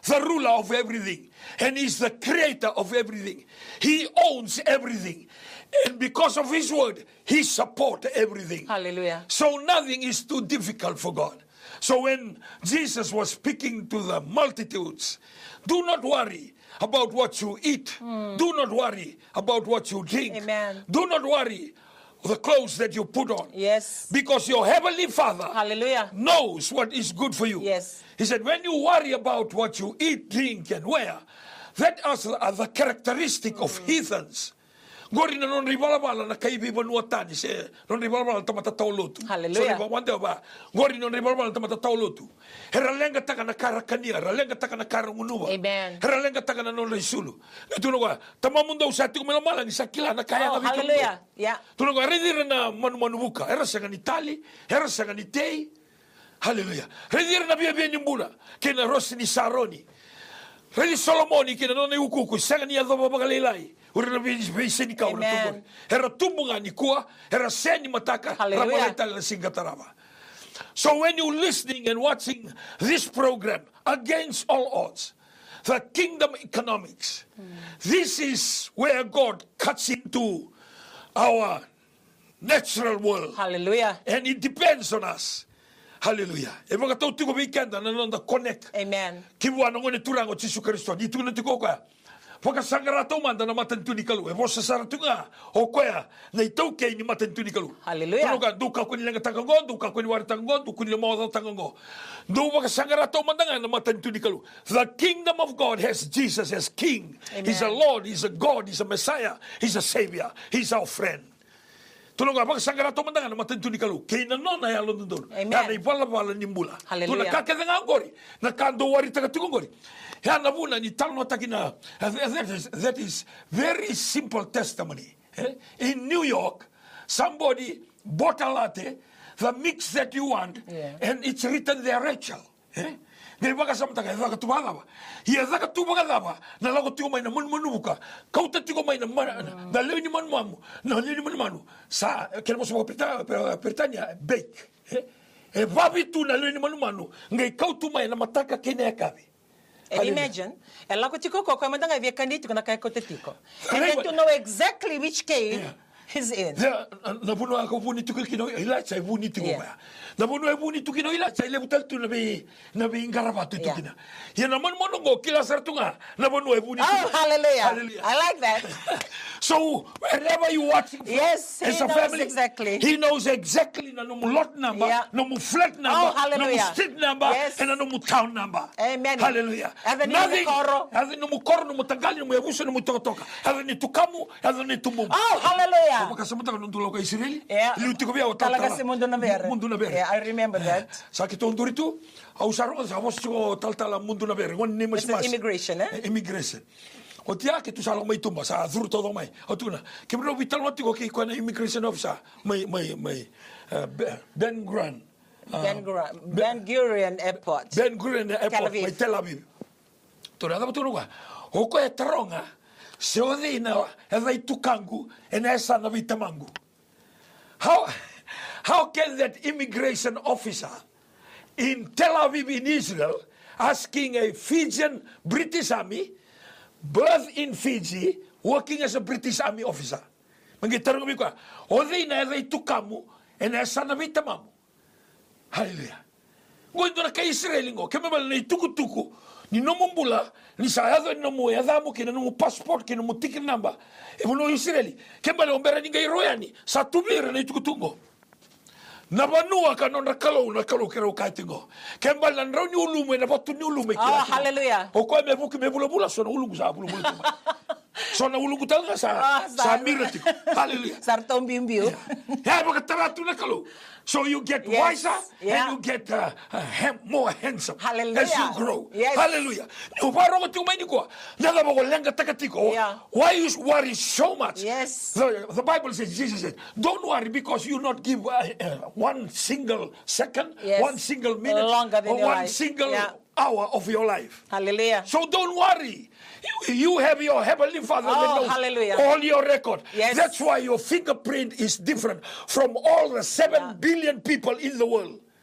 the ruler of everything. And he's the creator of everything. He owns everything. And because of his word, he supports everything. Hallelujah. So nothing is too difficult for God. So when Jesus was speaking to the multitudes, do not worry about what you eat. Mm. Do not worry about what you drink. Amen. Do not worry the clothes that you put on. Yes. Because your heavenly Father Hallelujah. knows what is good for you. Yes. He said, when you worry about what you eat, drink, and wear, that are the characteristic mm. of heathens. Gori na non ribalabala na kaibi banuatani se non ribalabala tamata taulutu. Hallelujah. So wande ba gori non ribalabala tamata taulutu. Hera lenga taka na karakania, hera lenga taka na karangunuwa. Amen. Hera lenga taka na non resulu. Itu no ga tamamundo sa tiku melamala ni sakila na kaya oh, na vitu. Hallelujah. Yeah. Tu no ga redire na manu manu buka. Hera sa ni tali, hera sa ni tei. Hallelujah. Redire na bia bia nimbula kena rosi ni saroni. Redi Solomoni kena non ukuku sa ni adoba bagalilai. Amen. Era tumbunga ni kua, era seni mataka, ramaleta la singatarava. So when you're listening and watching this program against all odds, the kingdom economics, mm. this is where God cuts into our natural world. Hallelujah. And it depends on us. Hallelujah. E mga tau tiko weekend na nanda connect. Amen. Kibuan ngone turango Jesu Kristo. Ni tu na tiko ka. Paka sangarato manda na matentu ni kalu. E vosa saratunga o koya na itau kei ni matentu ni kalu. Hallelujah. Tuno ka duka kuni lenga tangango, duka kuni wari tangango, duka kuni moda tangango. Do paka sangarato manda na matentu ni kalu. The kingdom of God has Jesus as king. Amen. He's a Lord, he's a God, he's a Messiah, he's a Savior, he's our friend. Tuno ka paka sangarato manda na matentu ni kalu. Kei na nona ya london. Amen. Kana ipala pala nimbula. Hallelujah. Tuna kaketanga ngori. Na kando wari tagatungo ngori. That is, that is very simple testimony. In New York, somebody bought a latte, the mix that you want, yeah. and it's written there Rachel. Ngai baka samtaka zaka tubagaba. Ia zaka tubagaba na lago tiko mai na munmunuka. Kau ta tiko mai na na leuni manmamu. Na leuni manmanu. Sa queremos uma Britânia bake. E vabi tu na leuni manmanu. Ngai kau tu mai na mataka kene akabi. And imagine, ela ko tiko ko kama danga via kanito na kaya ko tiko. And then to know exactly which cave yeah. he's in. Na puno ako puni tukil kino ila sai puni tiko ba. Na puno e puni tukino ila sai le butal tu na be na be ingarabato tukina. Ya na man monongo kila sartunga na puno e puni. Oh, hallelujah. Hallelujah. I like that. So wherever you watching from, yes, he as a knows family, exactly. He knows exactly na no lot number, yeah. no mu flat number, oh, no mu street number, yes. and no mu town number. Amen. Hallelujah. Nothing. Nothing no mu koro, no mu tagali, no mu yabuso, no mu toka. Have ni tukamu, have ni tumum. Oh, hallelujah. Como kasamuta no tulo ka Israeli? Yeah. Liuti ko bia o tala. Talaga si mundo na vere. Mundo na vere. Yeah, I remember that. Sa kito nduritu, au saro sa vos ko taltala mundo na vere. Gon ni mas mas. Immigration, eh? Immigration. O tia ke tu salo mai tumba sa azur todo mai. O tuna. Ke bro vital mati ko ke ko na immigration officer. Mai mai mai Ben Gurion. Ben Gurion. Ben Gurion Airport. Ben Gurion Airport mai Tel Aviv. Tu na tu no. O ko e tronga. Se o dina e vai tukangu e na esa na vitamangu. How how can that immigration officer in Tel Aviv in Israel asking a Fijian British army birth in Fiji, working as a British Army officer. Mangitarong mi ko, o dei na dei tukamu, e na sana vitamamu. Hallelujah. Goindo na kay Israel ngo, kemebal na tuku-tuku, ni nomumbula, ni sayado ni nomu yadamu kina nomu passport kina nomu ticket number. E mono Israeli, kembale ombera ni ngai royani, sa tubira na tuku-tungo. Na banua ka no na kalo na kalo kero kaitingo. Kembal na rau ni ulume na batu ni ulume ki. Oh, hallelujah. O ko me buki me bula bula so na ulungu sa bula bula. So na ulungu tanga sa sa mirati. Hallelujah. Sarton bimbiu. Ya ba ka tu na kalo. So you get yes. wiser yeah. and you get uh, uh, hem, more handsome Hallelujah. as you grow. Yes. Hallelujah. No paro ko tumai ni ko. Nada ba ko lenga takatiko. Yeah. Why you worry so much? Yes. The, the Bible says, Jesus said, don't worry because you not give uh, uh, one single second, yes. one single minute, Longer than or your one life. single yeah. hour of your life. Hallelujah. So don't worry. You have your heavenly Father oh, that knows hallelujah. all your record. Yes. That's why your fingerprint is different from all the seven yeah. billion people in the world.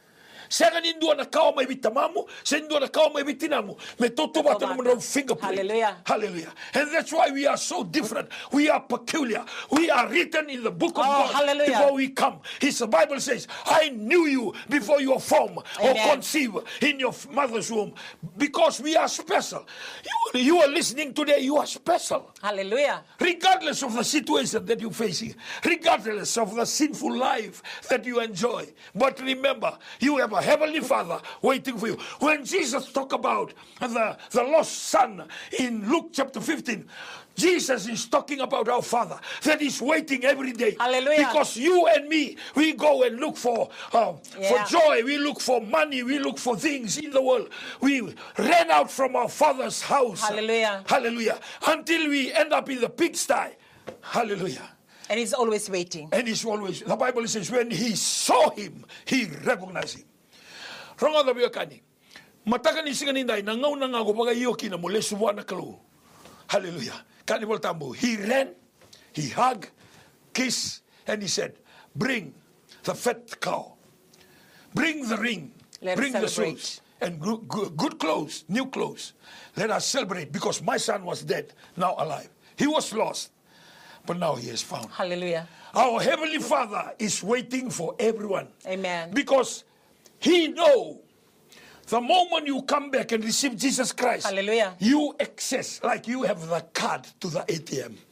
Sega nindua na kao mai bitamamu, sendua na kao mai bitinamu. Me toto bata na mano fingerprint. Hallelujah. Hallelujah. And that's why we are so different. We are peculiar. We are written in the book of Oh, God hallelujah. before we come. His Bible says, I knew you before you were formed or Amen. conceived in your mother's womb. Because we are special. You, you are listening today, you are special. Hallelujah. Regardless of the situation that you're facing, regardless of the sinful life that you enjoy. But remember, you have a heavenly Father waiting for you. When Jesus talked about the, the lost son in Luke chapter fifteen, Jesus is talking about our Father that is waiting every day. Hallelujah. Because you and me, we go and look for, uh, Yeah. for joy, we look for money, we look for things in the world. We ran out from our Father's house. Hallelujah. Hallelujah. Until we end up in the pigsty. Hallelujah. And he's always waiting. And he's always, the Bible says, when he saw him, he recognized him. Ronga da biakani. Matakan isingan inday, nangaw na nga ko baga yoki na mule subuan na kalu. Hallelujah. Kanibol tambo. He ran, he hugged, kissed, and he said, bring the fat cow. Bring the ring. Let's bring the celebrate. shoes. And good, good, good clothes, new clothes. Let us celebrate because my son was dead, now alive. He was lost, but now he is found. Hallelujah. Our Heavenly Father is waiting for everyone. Amen. Because He know the moment you come back and receive Jesus Christ, Hallelujah. you access, like you have the card to the A T M.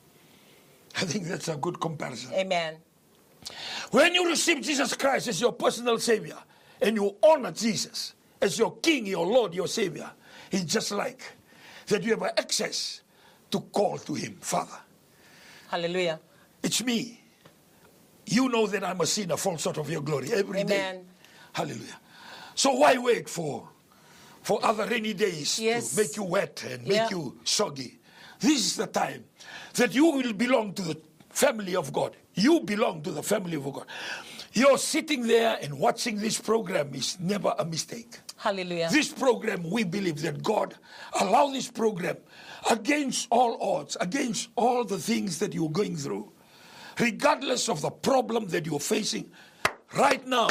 I think that's a good comparison. Amen. When you receive Jesus Christ as your personal Savior, and you honor Jesus as your King, your Lord, your Savior, it's just like that you have access to call to Him, Father. Hallelujah. It's me. You know that I'm a sinner, fall short of your glory every day. Amen. Hallelujah. So why wait for for other rainy days Yes. to make you wet and make Yeah. you soggy? This is the time that you will belong to the family of God. You belong to the family of God. You're sitting there and watching this program is never a mistake. Hallelujah. This program, we believe that God allowed this program against all odds, against all the things that you're going through, regardless of the problem that you're facing. Right now,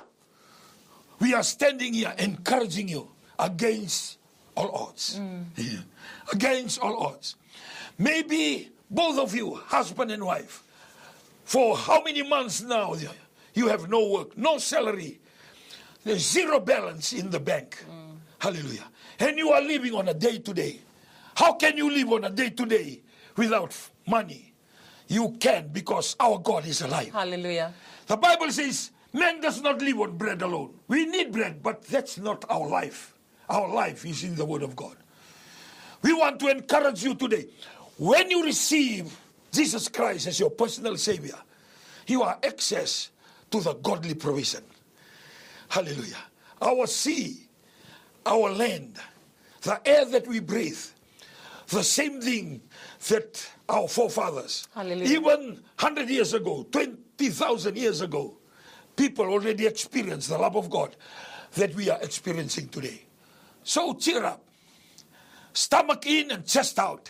we are standing here encouraging you against all odds. Yeah. Against all odds. Maybe both of you, husband and wife, for how many months now you have no work, no salary, there's zero balance in the bank. Hallelujah. And you are living on a day-to-day. How can you live on a day-to-day without money? You can, because our God is alive. Hallelujah. The Bible says, man does not live on bread alone. We need bread, but that's not our life. Our life is in the Word of God. We want to encourage you today. When you receive Jesus Christ as your personal Savior, you are access to the godly provision. Hallelujah. Our sea, our land, the air that we breathe, the same thing that our forefathers, Hallelujah. even one hundred years ago, twenty thousand years ago, people already experienced the love of God that we are experiencing today. So cheer up. Stomach in and chest out.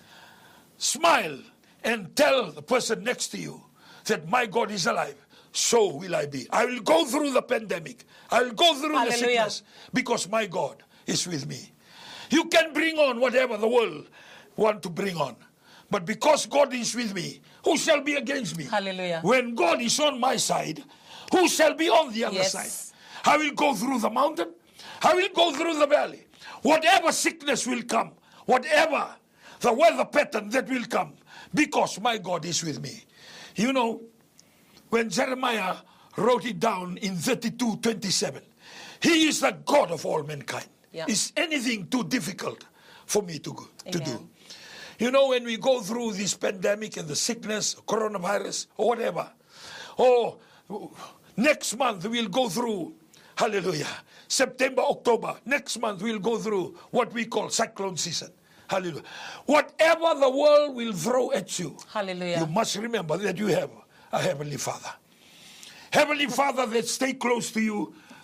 Smile and tell the person next to you that my God is alive. So will I be. I will go through the pandemic. I will go through Hallelujah. the sickness because my God is with me. You can bring on whatever the world want to bring on. But because God is with me, who shall be against me? Hallelujah. When God is on my side, who shall be on the other Yes. side? I will go through the mountain. I will go through the valley. Whatever sickness will come, whatever the weather pattern that will come, because my God is with me. You know, when Jeremiah wrote it down in thirty-two twenty-seven, He is the God of all mankind. Yeah. Is anything too difficult for me to, go, to do? Amen. You know, when we go through this pandemic and the sickness, coronavirus, or whatever, or next month we'll go through, hallelujah, September, October, next month we'll go through what we call cyclone season. Hallelujah. Whatever the world will throw at you, Hallelujah. you must remember that you have a Heavenly Father. Heavenly Father that stay close to you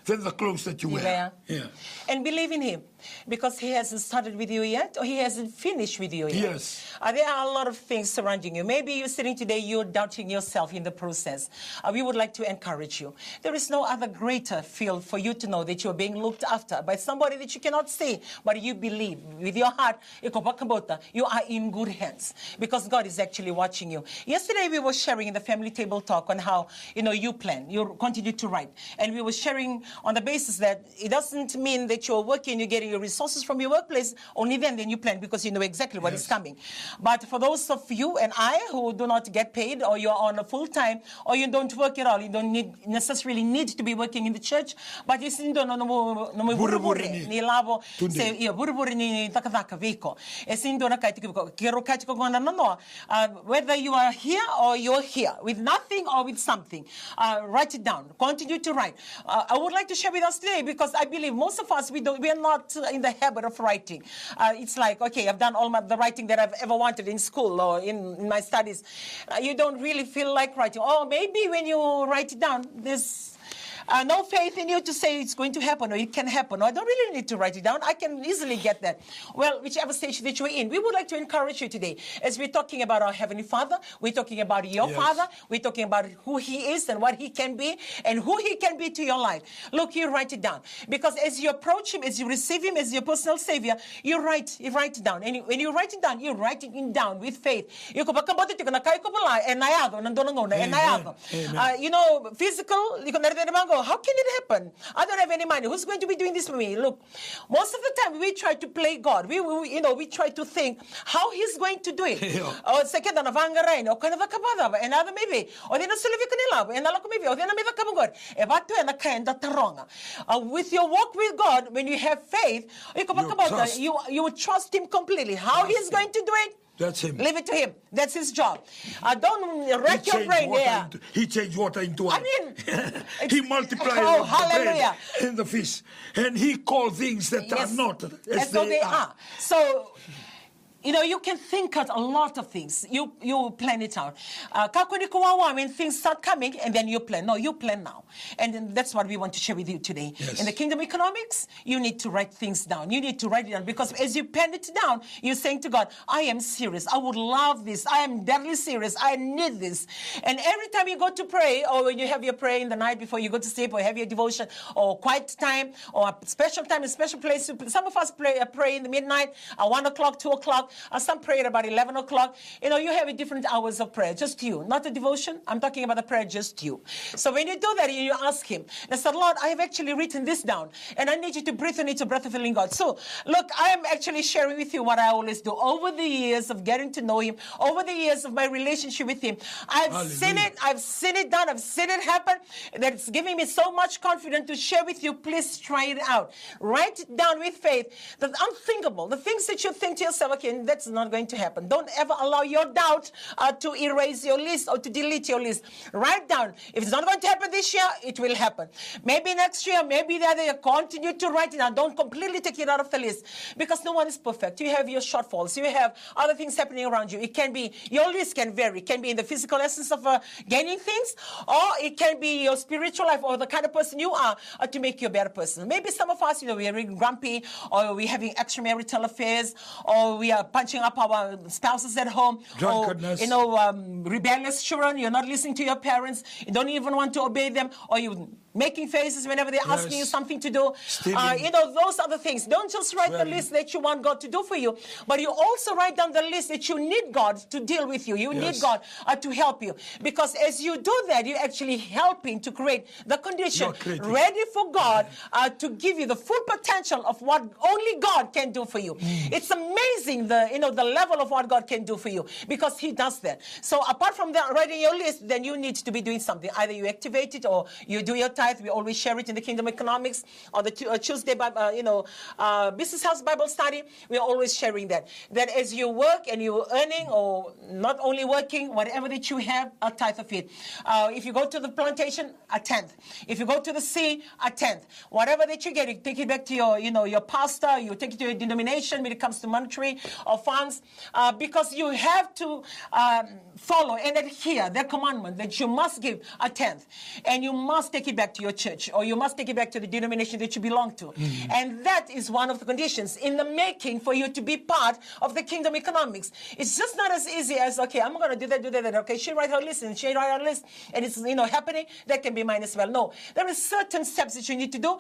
than the clothes that you wear. Yeah. Yeah. And believe in him, because he hasn't started with you yet, or he hasn't finished with you yet. Yes. Uh, there are a lot of things surrounding you. Maybe you're sitting today, you're doubting yourself in the process. Uh, we would like to encourage you. There is no other greater field for you to know that you're being looked after by somebody that you cannot see, but you believe with your heart, you are in good hands, because God is actually watching you. Yesterday we were sharing in the family table talk on how, you know, you plan, you continue to write. And we were sharing on the basis that it doesn't mean that you're working, you're getting your resources from your workplace, only then then you plan, because you know exactly what yes. is coming. But for those of you and I who do not get paid, or you're on a full time, or you don't work at all, you don't need, necessarily need to be working in the church, but you see, no, no, no, no, buruburi ni lavo se ia buruburi ni takataka viko. Esindo na kai tiko kero kai tiko gona no no. Whether you are here or you're here with nothing or with something, uh, write it down. Continue to write. Uh, I would like to share with us today, because I believe most of us we don't we are not in the habit of writing. Uh, it's like, okay, I've done all my, the writing that I've ever wanted in school or in, in my studies. Uh, you don't really feel like writing. Or maybe when you write it down, there's Uh, no faith in you to say it's going to happen or it can happen. Or I don't really need to write it down. I can easily get that. Well, whichever stage that you're in, we would like to encourage you today. As we're talking about our Heavenly Father, we're talking about your yes. Father, we're talking about who He is and what He can be and who He can be to your life. Look, you write it down. Because as you approach Him, as you receive Him as your personal Savior, you write, you write it down. And when you write it down, you're writing it down with faith. You know, physical, you can how can it happen? I don't have any money. Who's going to be doing this for me? Look, most of the time we try to play God. We, we you know, we try to think how He's going to do it. Or second on a vangarain, or kind of a kabada, another maybe, or then a silivicanilla, and a maybe, or then a mega kabagod, a batu and a kind of taronga. With your walk with God, when you have faith, you you you will trust Him completely. How He's going to do it? That's Him. Leave it to Him. That's His job. Uh, don't wreck your brain there. Into, he changed water into wine. I mean, He multiplied oh, the hallelujah. bread and the fish. And He called things that yes. are not as, as they, they are. are. So, you know, you can think out a lot of things. You you plan it out. Uh, when things start coming, and then you plan. No, you plan now. And then that's what we want to share with you today. Yes. In the Kingdom Economics, you need to write things down. You need to write it down, because as you pen it down, you're saying to God, I am serious. I would love this. I am deadly serious. I need this. And every time you go to pray, or when you have your prayer in the night before you go to sleep, or have your devotion, or quiet time, or a special time, a special place. Some of us pray, uh, pray in the midnight, at one o'clock, two o'clock. Uh, some pray at about eleven o'clock. You know, you have a different hours of prayer, just you. Not a devotion. I'm talking about the prayer, just you. So when you do that, you ask Him. And I said, Lord, I have actually written this down, and I need you to breathe on it, a breath of the living God. So, look, I am actually sharing with you what I always do. Over the years of getting to know Him, over the years of my relationship with Him, I've Hallelujah. seen it, I've seen it done, I've seen it happen. That's giving me so much confidence to share with you. Please try it out. Write it down with faith. The unthinkable, the things that you think to yourself, okay, that's not going to happen. Don't ever allow your doubt uh, to erase your list or to delete your list. Write down. If it's not going to happen this year, it will happen. Maybe next year, maybe the other year. Continue to write it down. Don't completely take it out of the list, because no one is perfect. You have your shortfalls. You have other things happening around you. It can be, your list can vary. It can be in the physical essence of uh, gaining things, or it can be your spiritual life, or the kind of person you are uh, to make you a better person. Maybe some of us, you know, we are grumpy, or we're having extramarital affairs, or we are punching up our spouses at home, or, you know, um, rebellious children. You're not listening to your parents. You don't even want to obey them, or you making faces whenever they're yes. asking you something to do. Uh, you know, those are the things. Don't just write Swearing. the list that you want God to do for you, but you also write down the list that you need God to deal with you. You yes. need God uh, to help you. Because as you do that, you're actually helping to create the condition ready for God uh, to give you the full potential of what only God can do for you. Mm. It's amazing, the you know, the level of what God can do for you, because He does that. So apart from that, writing your list, then you need to be doing something. Either you activate it, or you do your tithe. We always share it in the Kingdom Economics, or the uh, Tuesday, uh, you know, uh, Business House Bible Study. We're always sharing that. That as you work and you're earning, or not only working, whatever that you have, a tithe of it. Uh, if you go to the plantation, a tenth. If you go to the sea, a tenth. Whatever that you get, you take it back to your, you know, your pastor. You take it to your denomination when it comes to monetary or funds, uh, because you have to um, follow and adhere their commandment that you must give a tenth, and you must take it back back to your church, or you must take it back to the denomination that you belong to. Mm-hmm. And that is one of the conditions in the making for you to be part of the kingdom economics. It's just not as easy as, okay, I'm going to do that, do that, that. Okay, she write her list, and she write her list, and it's, you know, happening. That can be mine as well. No, there are certain steps that you need to do.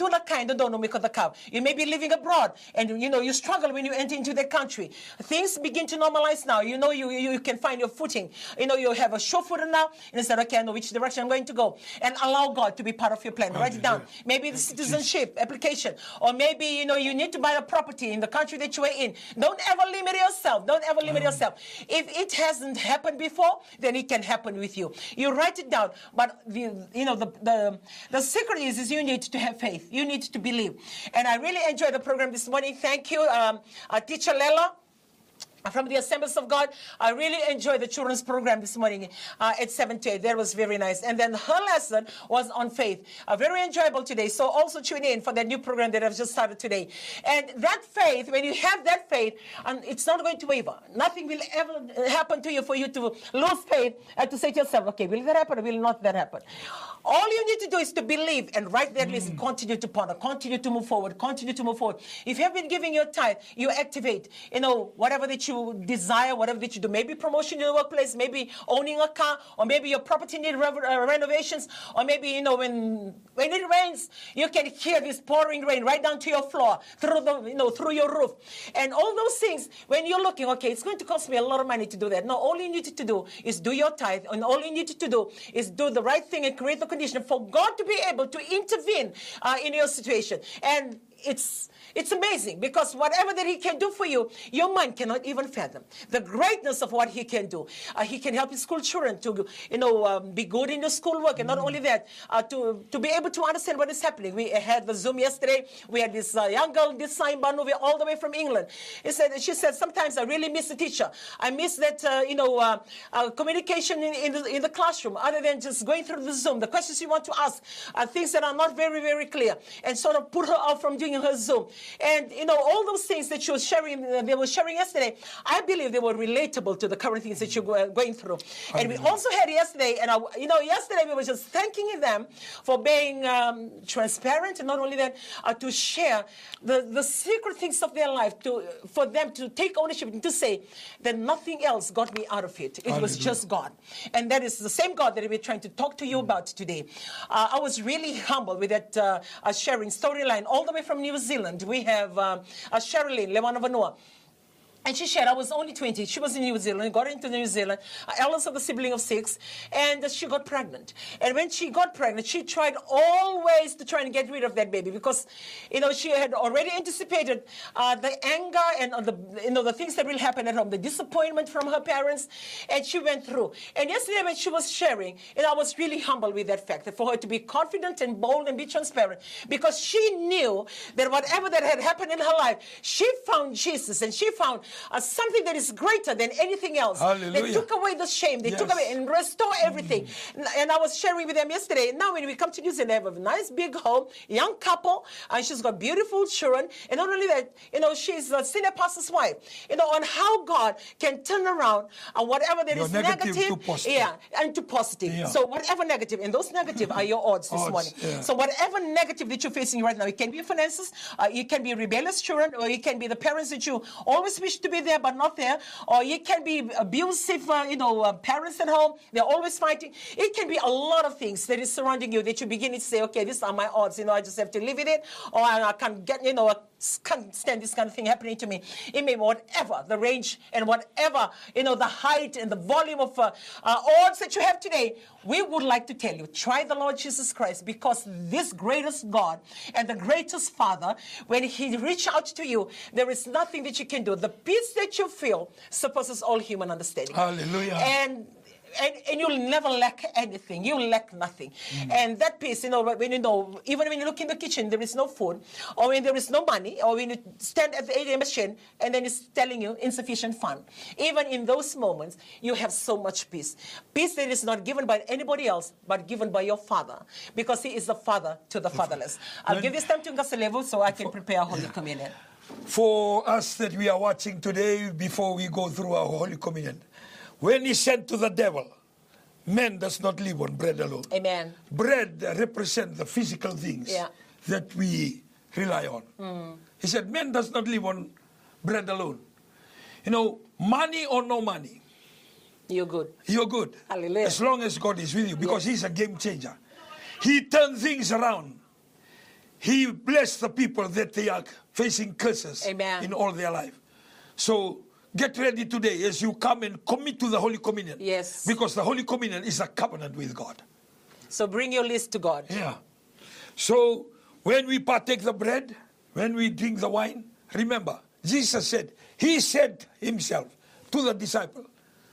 You may be living abroad, and, you know, you struggle when you enter into the country. Things begin to normalize now. You know, you, you, you can find your footing. You know, you have a sure footer now, and you said, okay, I know which direction I'm going to go. And allow God to be part of your plan. Write it down. Maybe the citizenship application, or maybe, you know, you need to buy a property in the country that you are in. Don't ever limit yourself. Don't ever limit yourself. If it hasn't happened before, then it can happen with you. You write it down. But, the, you know, the, the, the secret is, is you need to have faith. You need to believe. And I really enjoyed the program this morning. Thank you, um, uh, Teacher Lela. From the Assemblies of God. I really enjoyed the children's program this morning uh, at seven to eight. That was very nice. And then her lesson was on faith. Uh, very enjoyable today. So also tune in for that new program that I've just started today. And that faith, when you have that faith, and it's not going to waver. Nothing will ever happen to you for you to lose faith and to say to yourself, okay, will that happen or will not that happen? All you need to do is to believe, and right there, mm. listen, continue to ponder, continue to move forward, continue to move forward. If you have been giving your tithe, you activate, you know, whatever that you desire, whatever that you do, maybe promotion in the workplace, maybe owning a car, or maybe your property need re uh, renovations, or maybe, you know, when when it rains, you can hear this pouring rain right down to your floor, through the, you know, through your roof. And all those things, when you're looking, okay, it's going to cost me a lot of money to do that. No, all you need to do is do your tithe, and all you need to do is do the right thing and create the condition for God to be able to intervene uh, in your situation. And it's it's amazing, because whatever that he can do for you, your mind cannot even fathom the greatness of what he can do. Uh, he can help his school children to, you know, um, be good in the schoolwork, and not only that, uh, to to be able to understand what is happening. We had the Zoom yesterday. We had this uh, young girl, this sign Banuvi, all the way from England. He said, she said, sometimes I really miss the teacher. I miss that, uh, you know, uh, uh, communication in, in, the, in the classroom, other than just going through the Zoom. The questions you want to ask are things that are not very, very clear, and sort of put her off from doing her Zoom. And, you know, all those things that she was sharing, uh, they were sharing yesterday, I believe they were relatable to the current things that you're going through. And we also had yesterday, and, I, you know, yesterday we were just thanking them for being um, transparent, and not only that, uh, to share the, the secret things of their life, to for them to take ownership and to say that nothing else got me out of it. It Hallelujah. Was just God. And that is the same God that we're trying to talk to you about today. Uh, I was really humbled with that uh, uh, sharing storyline all the way from New Zealand. We have um, uh, Sherilyn Lewanavanoa. And she shared, I was only twenty. She was in New Zealand, got into New Zealand, uh, eldest of a sibling of six, and uh, she got pregnant. And when she got pregnant, she tried all ways to try and get rid of that baby, because, you know, she had already anticipated uh, the anger and uh, the, you know, the things that will happen at home, the disappointment from her parents, and she went through. And yesterday when she was sharing, and I was really humbled with that fact, that for her to be confident and bold and be transparent, because she knew that whatever that had happened in her life, she found Jesus, and she found Uh, something that is greater than anything else. Hallelujah. They took away the shame. They yes. took away and restore everything. Mm. And I was sharing with them yesterday. Now when we come to New Zealand, they have a nice big home, young couple, and she's got beautiful children. And not only that, you know, she's a senior pastor's wife. You know, on how God can turn around uh, whatever that your is negative, negative, to positive. yeah, and to positive. Yeah. So whatever negative, and those negative are your odds this odds, morning. Yeah. So whatever negative that you're facing right now, it can be finances, uh, it can be rebellious children, or it can be the parents that you always wish to be there but not there, or it can be abusive, uh, you know, uh, parents at home, they're always fighting. It can be a lot of things that is surrounding you that you begin to say, okay, these are my odds, you know, I just have to live with it, or I, I can't get, you know, I can't stand this kind of thing happening to me. It may be whatever the range and whatever, you know, the height and the volume of uh, uh, odds that you have today, we would like to tell you, try the Lord Jesus Christ, because this greatest God and the greatest Father, when he reaches out to you, there is nothing that you can do. The peace that you feel surpasses all human understanding. Hallelujah. And And, and you'll never lack anything. You'll lack nothing. Mm. And that peace, you know, when you know, even when you look in the kitchen, there is no food, or when there is no money, or when you stand at the A T M machine, and then it's telling you insufficient fund. Even in those moments, you have so much peace. Peace that is not given by anybody else, but given by your Father, because he is the Father to the fatherless. I'll give this time to Ngaselevu so I can prepare Holy yeah. Communion. For us that we are watching today, before we go through our Holy Communion, when he said to the devil, man does not live on bread alone. Amen. Bread represents the physical things Yeah. that we rely on. Mm. He said, man does not live on bread alone. You know, money or no money, You're good. you're good. Hallelujah. As long as God is with you, because He's a game changer. He turns things around. He blessed the people that they are facing curses Amen. in all their life. So get ready today as you come and commit to the Holy Communion. Yes. Because the Holy Communion is a covenant with God. So bring your list to God. Yeah. So when we partake the bread, when we drink the wine, remember, Jesus said, He said Himself to the disciple,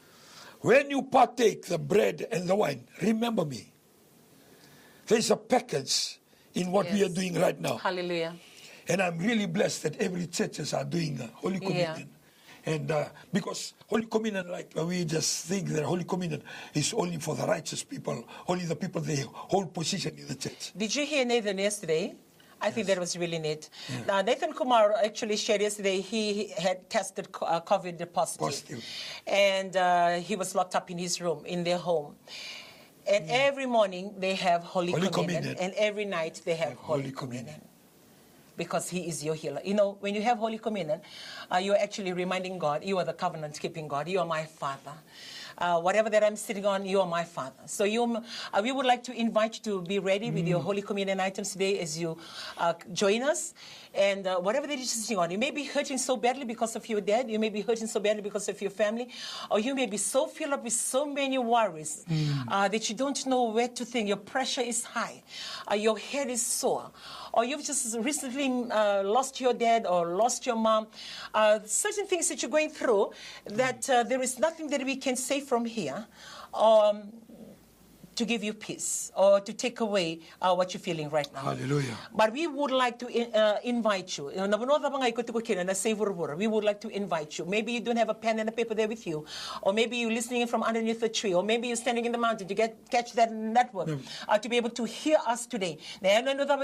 when you partake the bread and the wine, remember me. There's a package in what we Yes. are doing right now. Hallelujah. And I'm really blessed that every churches are doing uh, Holy Communion. And uh, because Holy Communion, like uh, we just think that Holy Communion is only for the righteous people, only the people they hold position in the church. Did you hear Nathan yesterday? I think that was really neat. Now, Nathan Kumar actually shared yesterday he had tested co- uh, COVID positive. Positive. And uh, he was locked up in his room, in their home. And every morning they have Holy, Holy Communion, Communion. and every night they have Holy, Holy Communion. Communion. Because He is your healer. You know, when you have Holy Communion, uh, you're actually reminding God, you are the covenant-keeping God. You are my Father. Uh, whatever that I'm sitting on, you are my Father. So you, uh, we would like to invite you to be ready with your Holy Communion items today as you uh, join us. And uh, whatever that you're sitting on, you may be hurting so badly because of your dad. You may be hurting so badly because of your family. Or you may be so filled up with so many worries uh, that you don't know where to think. Your pressure is high. Uh, your head is sore. Or you've just recently uh, lost your dad or lost your mom. Uh, certain things that you're going through that uh, there is nothing that we can say from here um, to give you peace or to take away uh, what you're feeling right now. Hallelujah. But we would like to in, uh, invite you. We would like to invite you. Maybe you don't have a pen and a paper there with you. Or maybe you're listening from underneath a tree. Or maybe you're standing in the mountain to get catch that network. Uh, to be able to hear us today. Na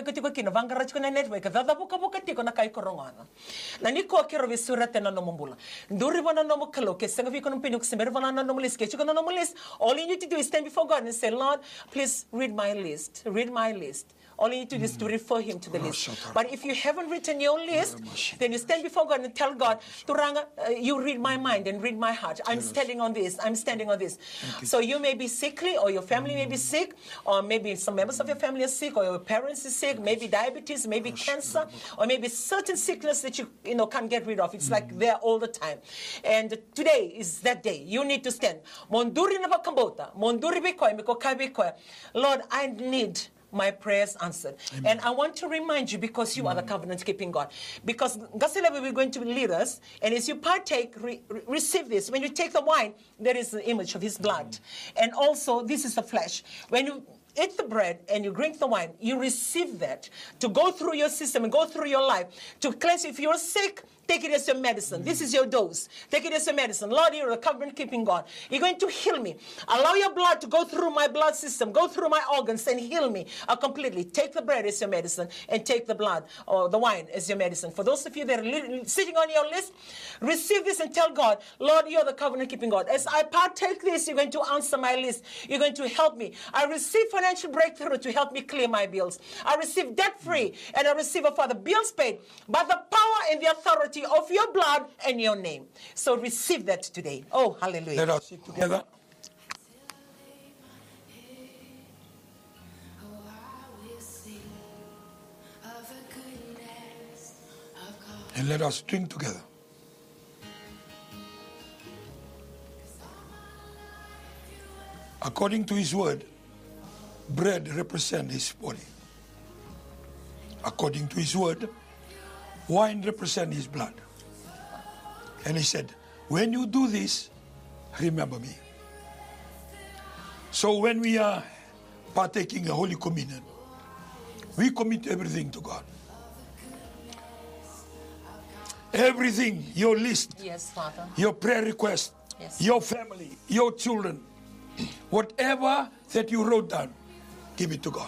niko kero visurate na nomumbula. Nduri wana nomu kaloke. Senga viko numpinu kusimere wana na nomulis. Kechiko na nomulis. All you need to do is stand before God and say, Lord, please read my list. Read my list. All you need to do is to refer Him to the list. But if you haven't written your list, then you stand before God and tell God, Turanga, uh, you read my mind and read my heart. I'm standing on this. I'm standing on this. So you may be sickly, or your family may be sick, or maybe some members of your family are sick, or your parents are sick, maybe diabetes, maybe cancer, or maybe certain sickness that you, you know, can't get rid of. It's like there all the time. And today is that day. You need to stand. Monduri na bakambota. Monduri bikoy, miko kai bikoy. Lord, I need my prayers answered. Amen. And I want to remind you, because you mm. are the covenant-keeping God. Because Gasileva will going to lead us, and as you partake, re re receive this. When you take the wine, there is the image of His blood. Mm. And also, this is the flesh. When you eat the bread and you drink the wine, you receive that to go through your system and go through your life, to cleanse you. If you're sick, take it as your medicine. This is your dose. Take it as your medicine. Lord, you're a covenant-keeping God. You're going to heal me. Allow your blood to go through my blood system, go through my organs, and heal me uh, completely. Take the bread as your medicine, and take the blood or the wine as your medicine. For those of you that are sitting on your list, receive this and tell God, Lord, you're the covenant-keeping God. As I partake this, you're going to answer my list. You're going to help me. I receive financial breakthrough to help me clear my bills. I receive debt-free, and I receive, oh Father, bills paid by the power and the authority of your blood and your name. So receive that today. Oh, hallelujah. Let us sit together. And let us drink together. According to His word, bread represents His body. According to His word, wine represents His blood. And He said, when you do this, remember me. So when we are partaking a Holy Communion, we commit everything to God. Everything, your list, yes, Father, your prayer request, yes, your family, your children, whatever that you wrote down, give it to God.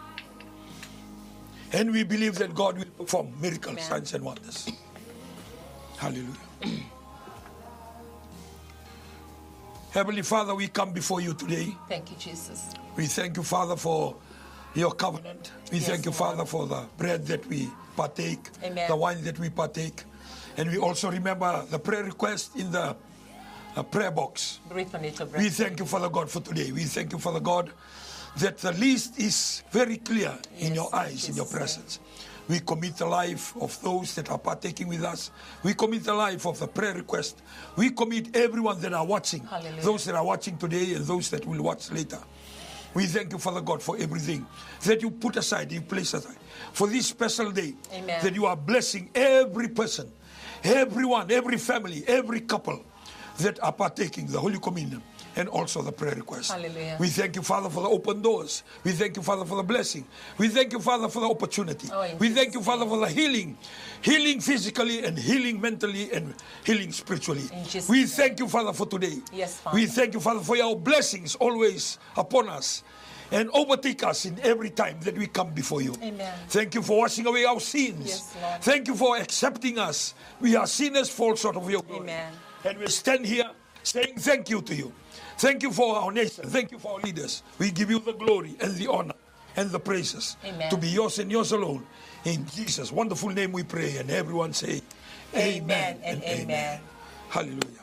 And we believe that God will perform miracles, Amen, signs and wonders. Hallelujah. Heavenly Father, we come before you today. Thank you, Jesus. We thank you, Father, for your covenant. We Yes, thank you, Lord. Father, for the bread that we partake, Amen. the wine that we partake. And we also remember the prayer request in the uh, prayer box. Breathe on it, oh, We breath. thank you, Father God, for today. We thank you, Father God, that the list is very clear in Yes, your eyes, in your Jesus' name. presence. We commit the life of those that are partaking with us. We commit the life of the prayer request. We commit everyone that are watching, Hallelujah. those that are watching today and those that will watch later. We thank you, Father God, for everything that you put aside, you place aside, for this special day. Amen. That you are blessing every person, everyone, every family, every couple that are partaking the Holy Communion and also the prayer request. Hallelujah. We thank you, Father, for the open doors. We thank you, Father, for the blessing. We thank you, Father, for the opportunity. Oh, in we thank Jesus' you, Father, for the healing. Healing physically and healing mentally and healing spiritually. In Jesus' We name. thank you, Father, for today. Yes, Father. We thank you, Father, for your blessings always upon us and overtake us in every time that we come before you. Amen. Thank you for washing away our sins. Yes, Lord. Thank you for accepting us. We are sinners, fall short of your glory. Amen. And we stand here saying thank you to you. Thank you for our nation. Thank you for our leaders. We give you the glory and the honor and the praises Amen. to be yours and yours alone. In Jesus' wonderful name we pray, and everyone say Amen and amen. Hallelujah.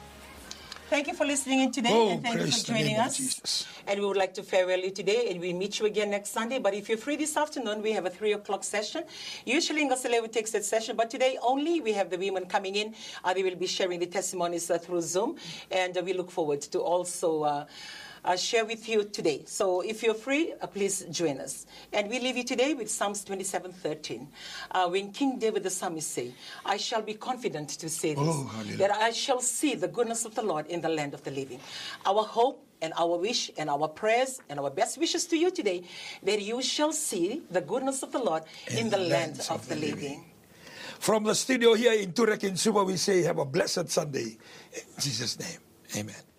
Thank you for listening in today, Oh, and thank you praise for the joining name of us. Jesus. And we would like to farewell you today, and we'll meet you again next Sunday. But if you're free this afternoon, we have a three o'clock session. Usually, Ngasilewe takes that session, but today only we have the women coming in. Uh, they will be sharing the testimonies uh, through Zoom, and uh, we look forward to also uh, uh, share with you today. So if you're free, uh, please join us. And we leave you today with Psalms twenty-seven thirteen. Uh, when King David the psalmist say, I shall be confident to say this, Oh, hallelujah. that I shall see the goodness of the Lord in the land of the living. Our hope and our wish and our prayers and our best wishes to you today, that you shall see the goodness of the Lord in, the, land lands of the living. From the studio here in Turek in Suba, we say have a blessed Sunday. In Jesus' name, amen.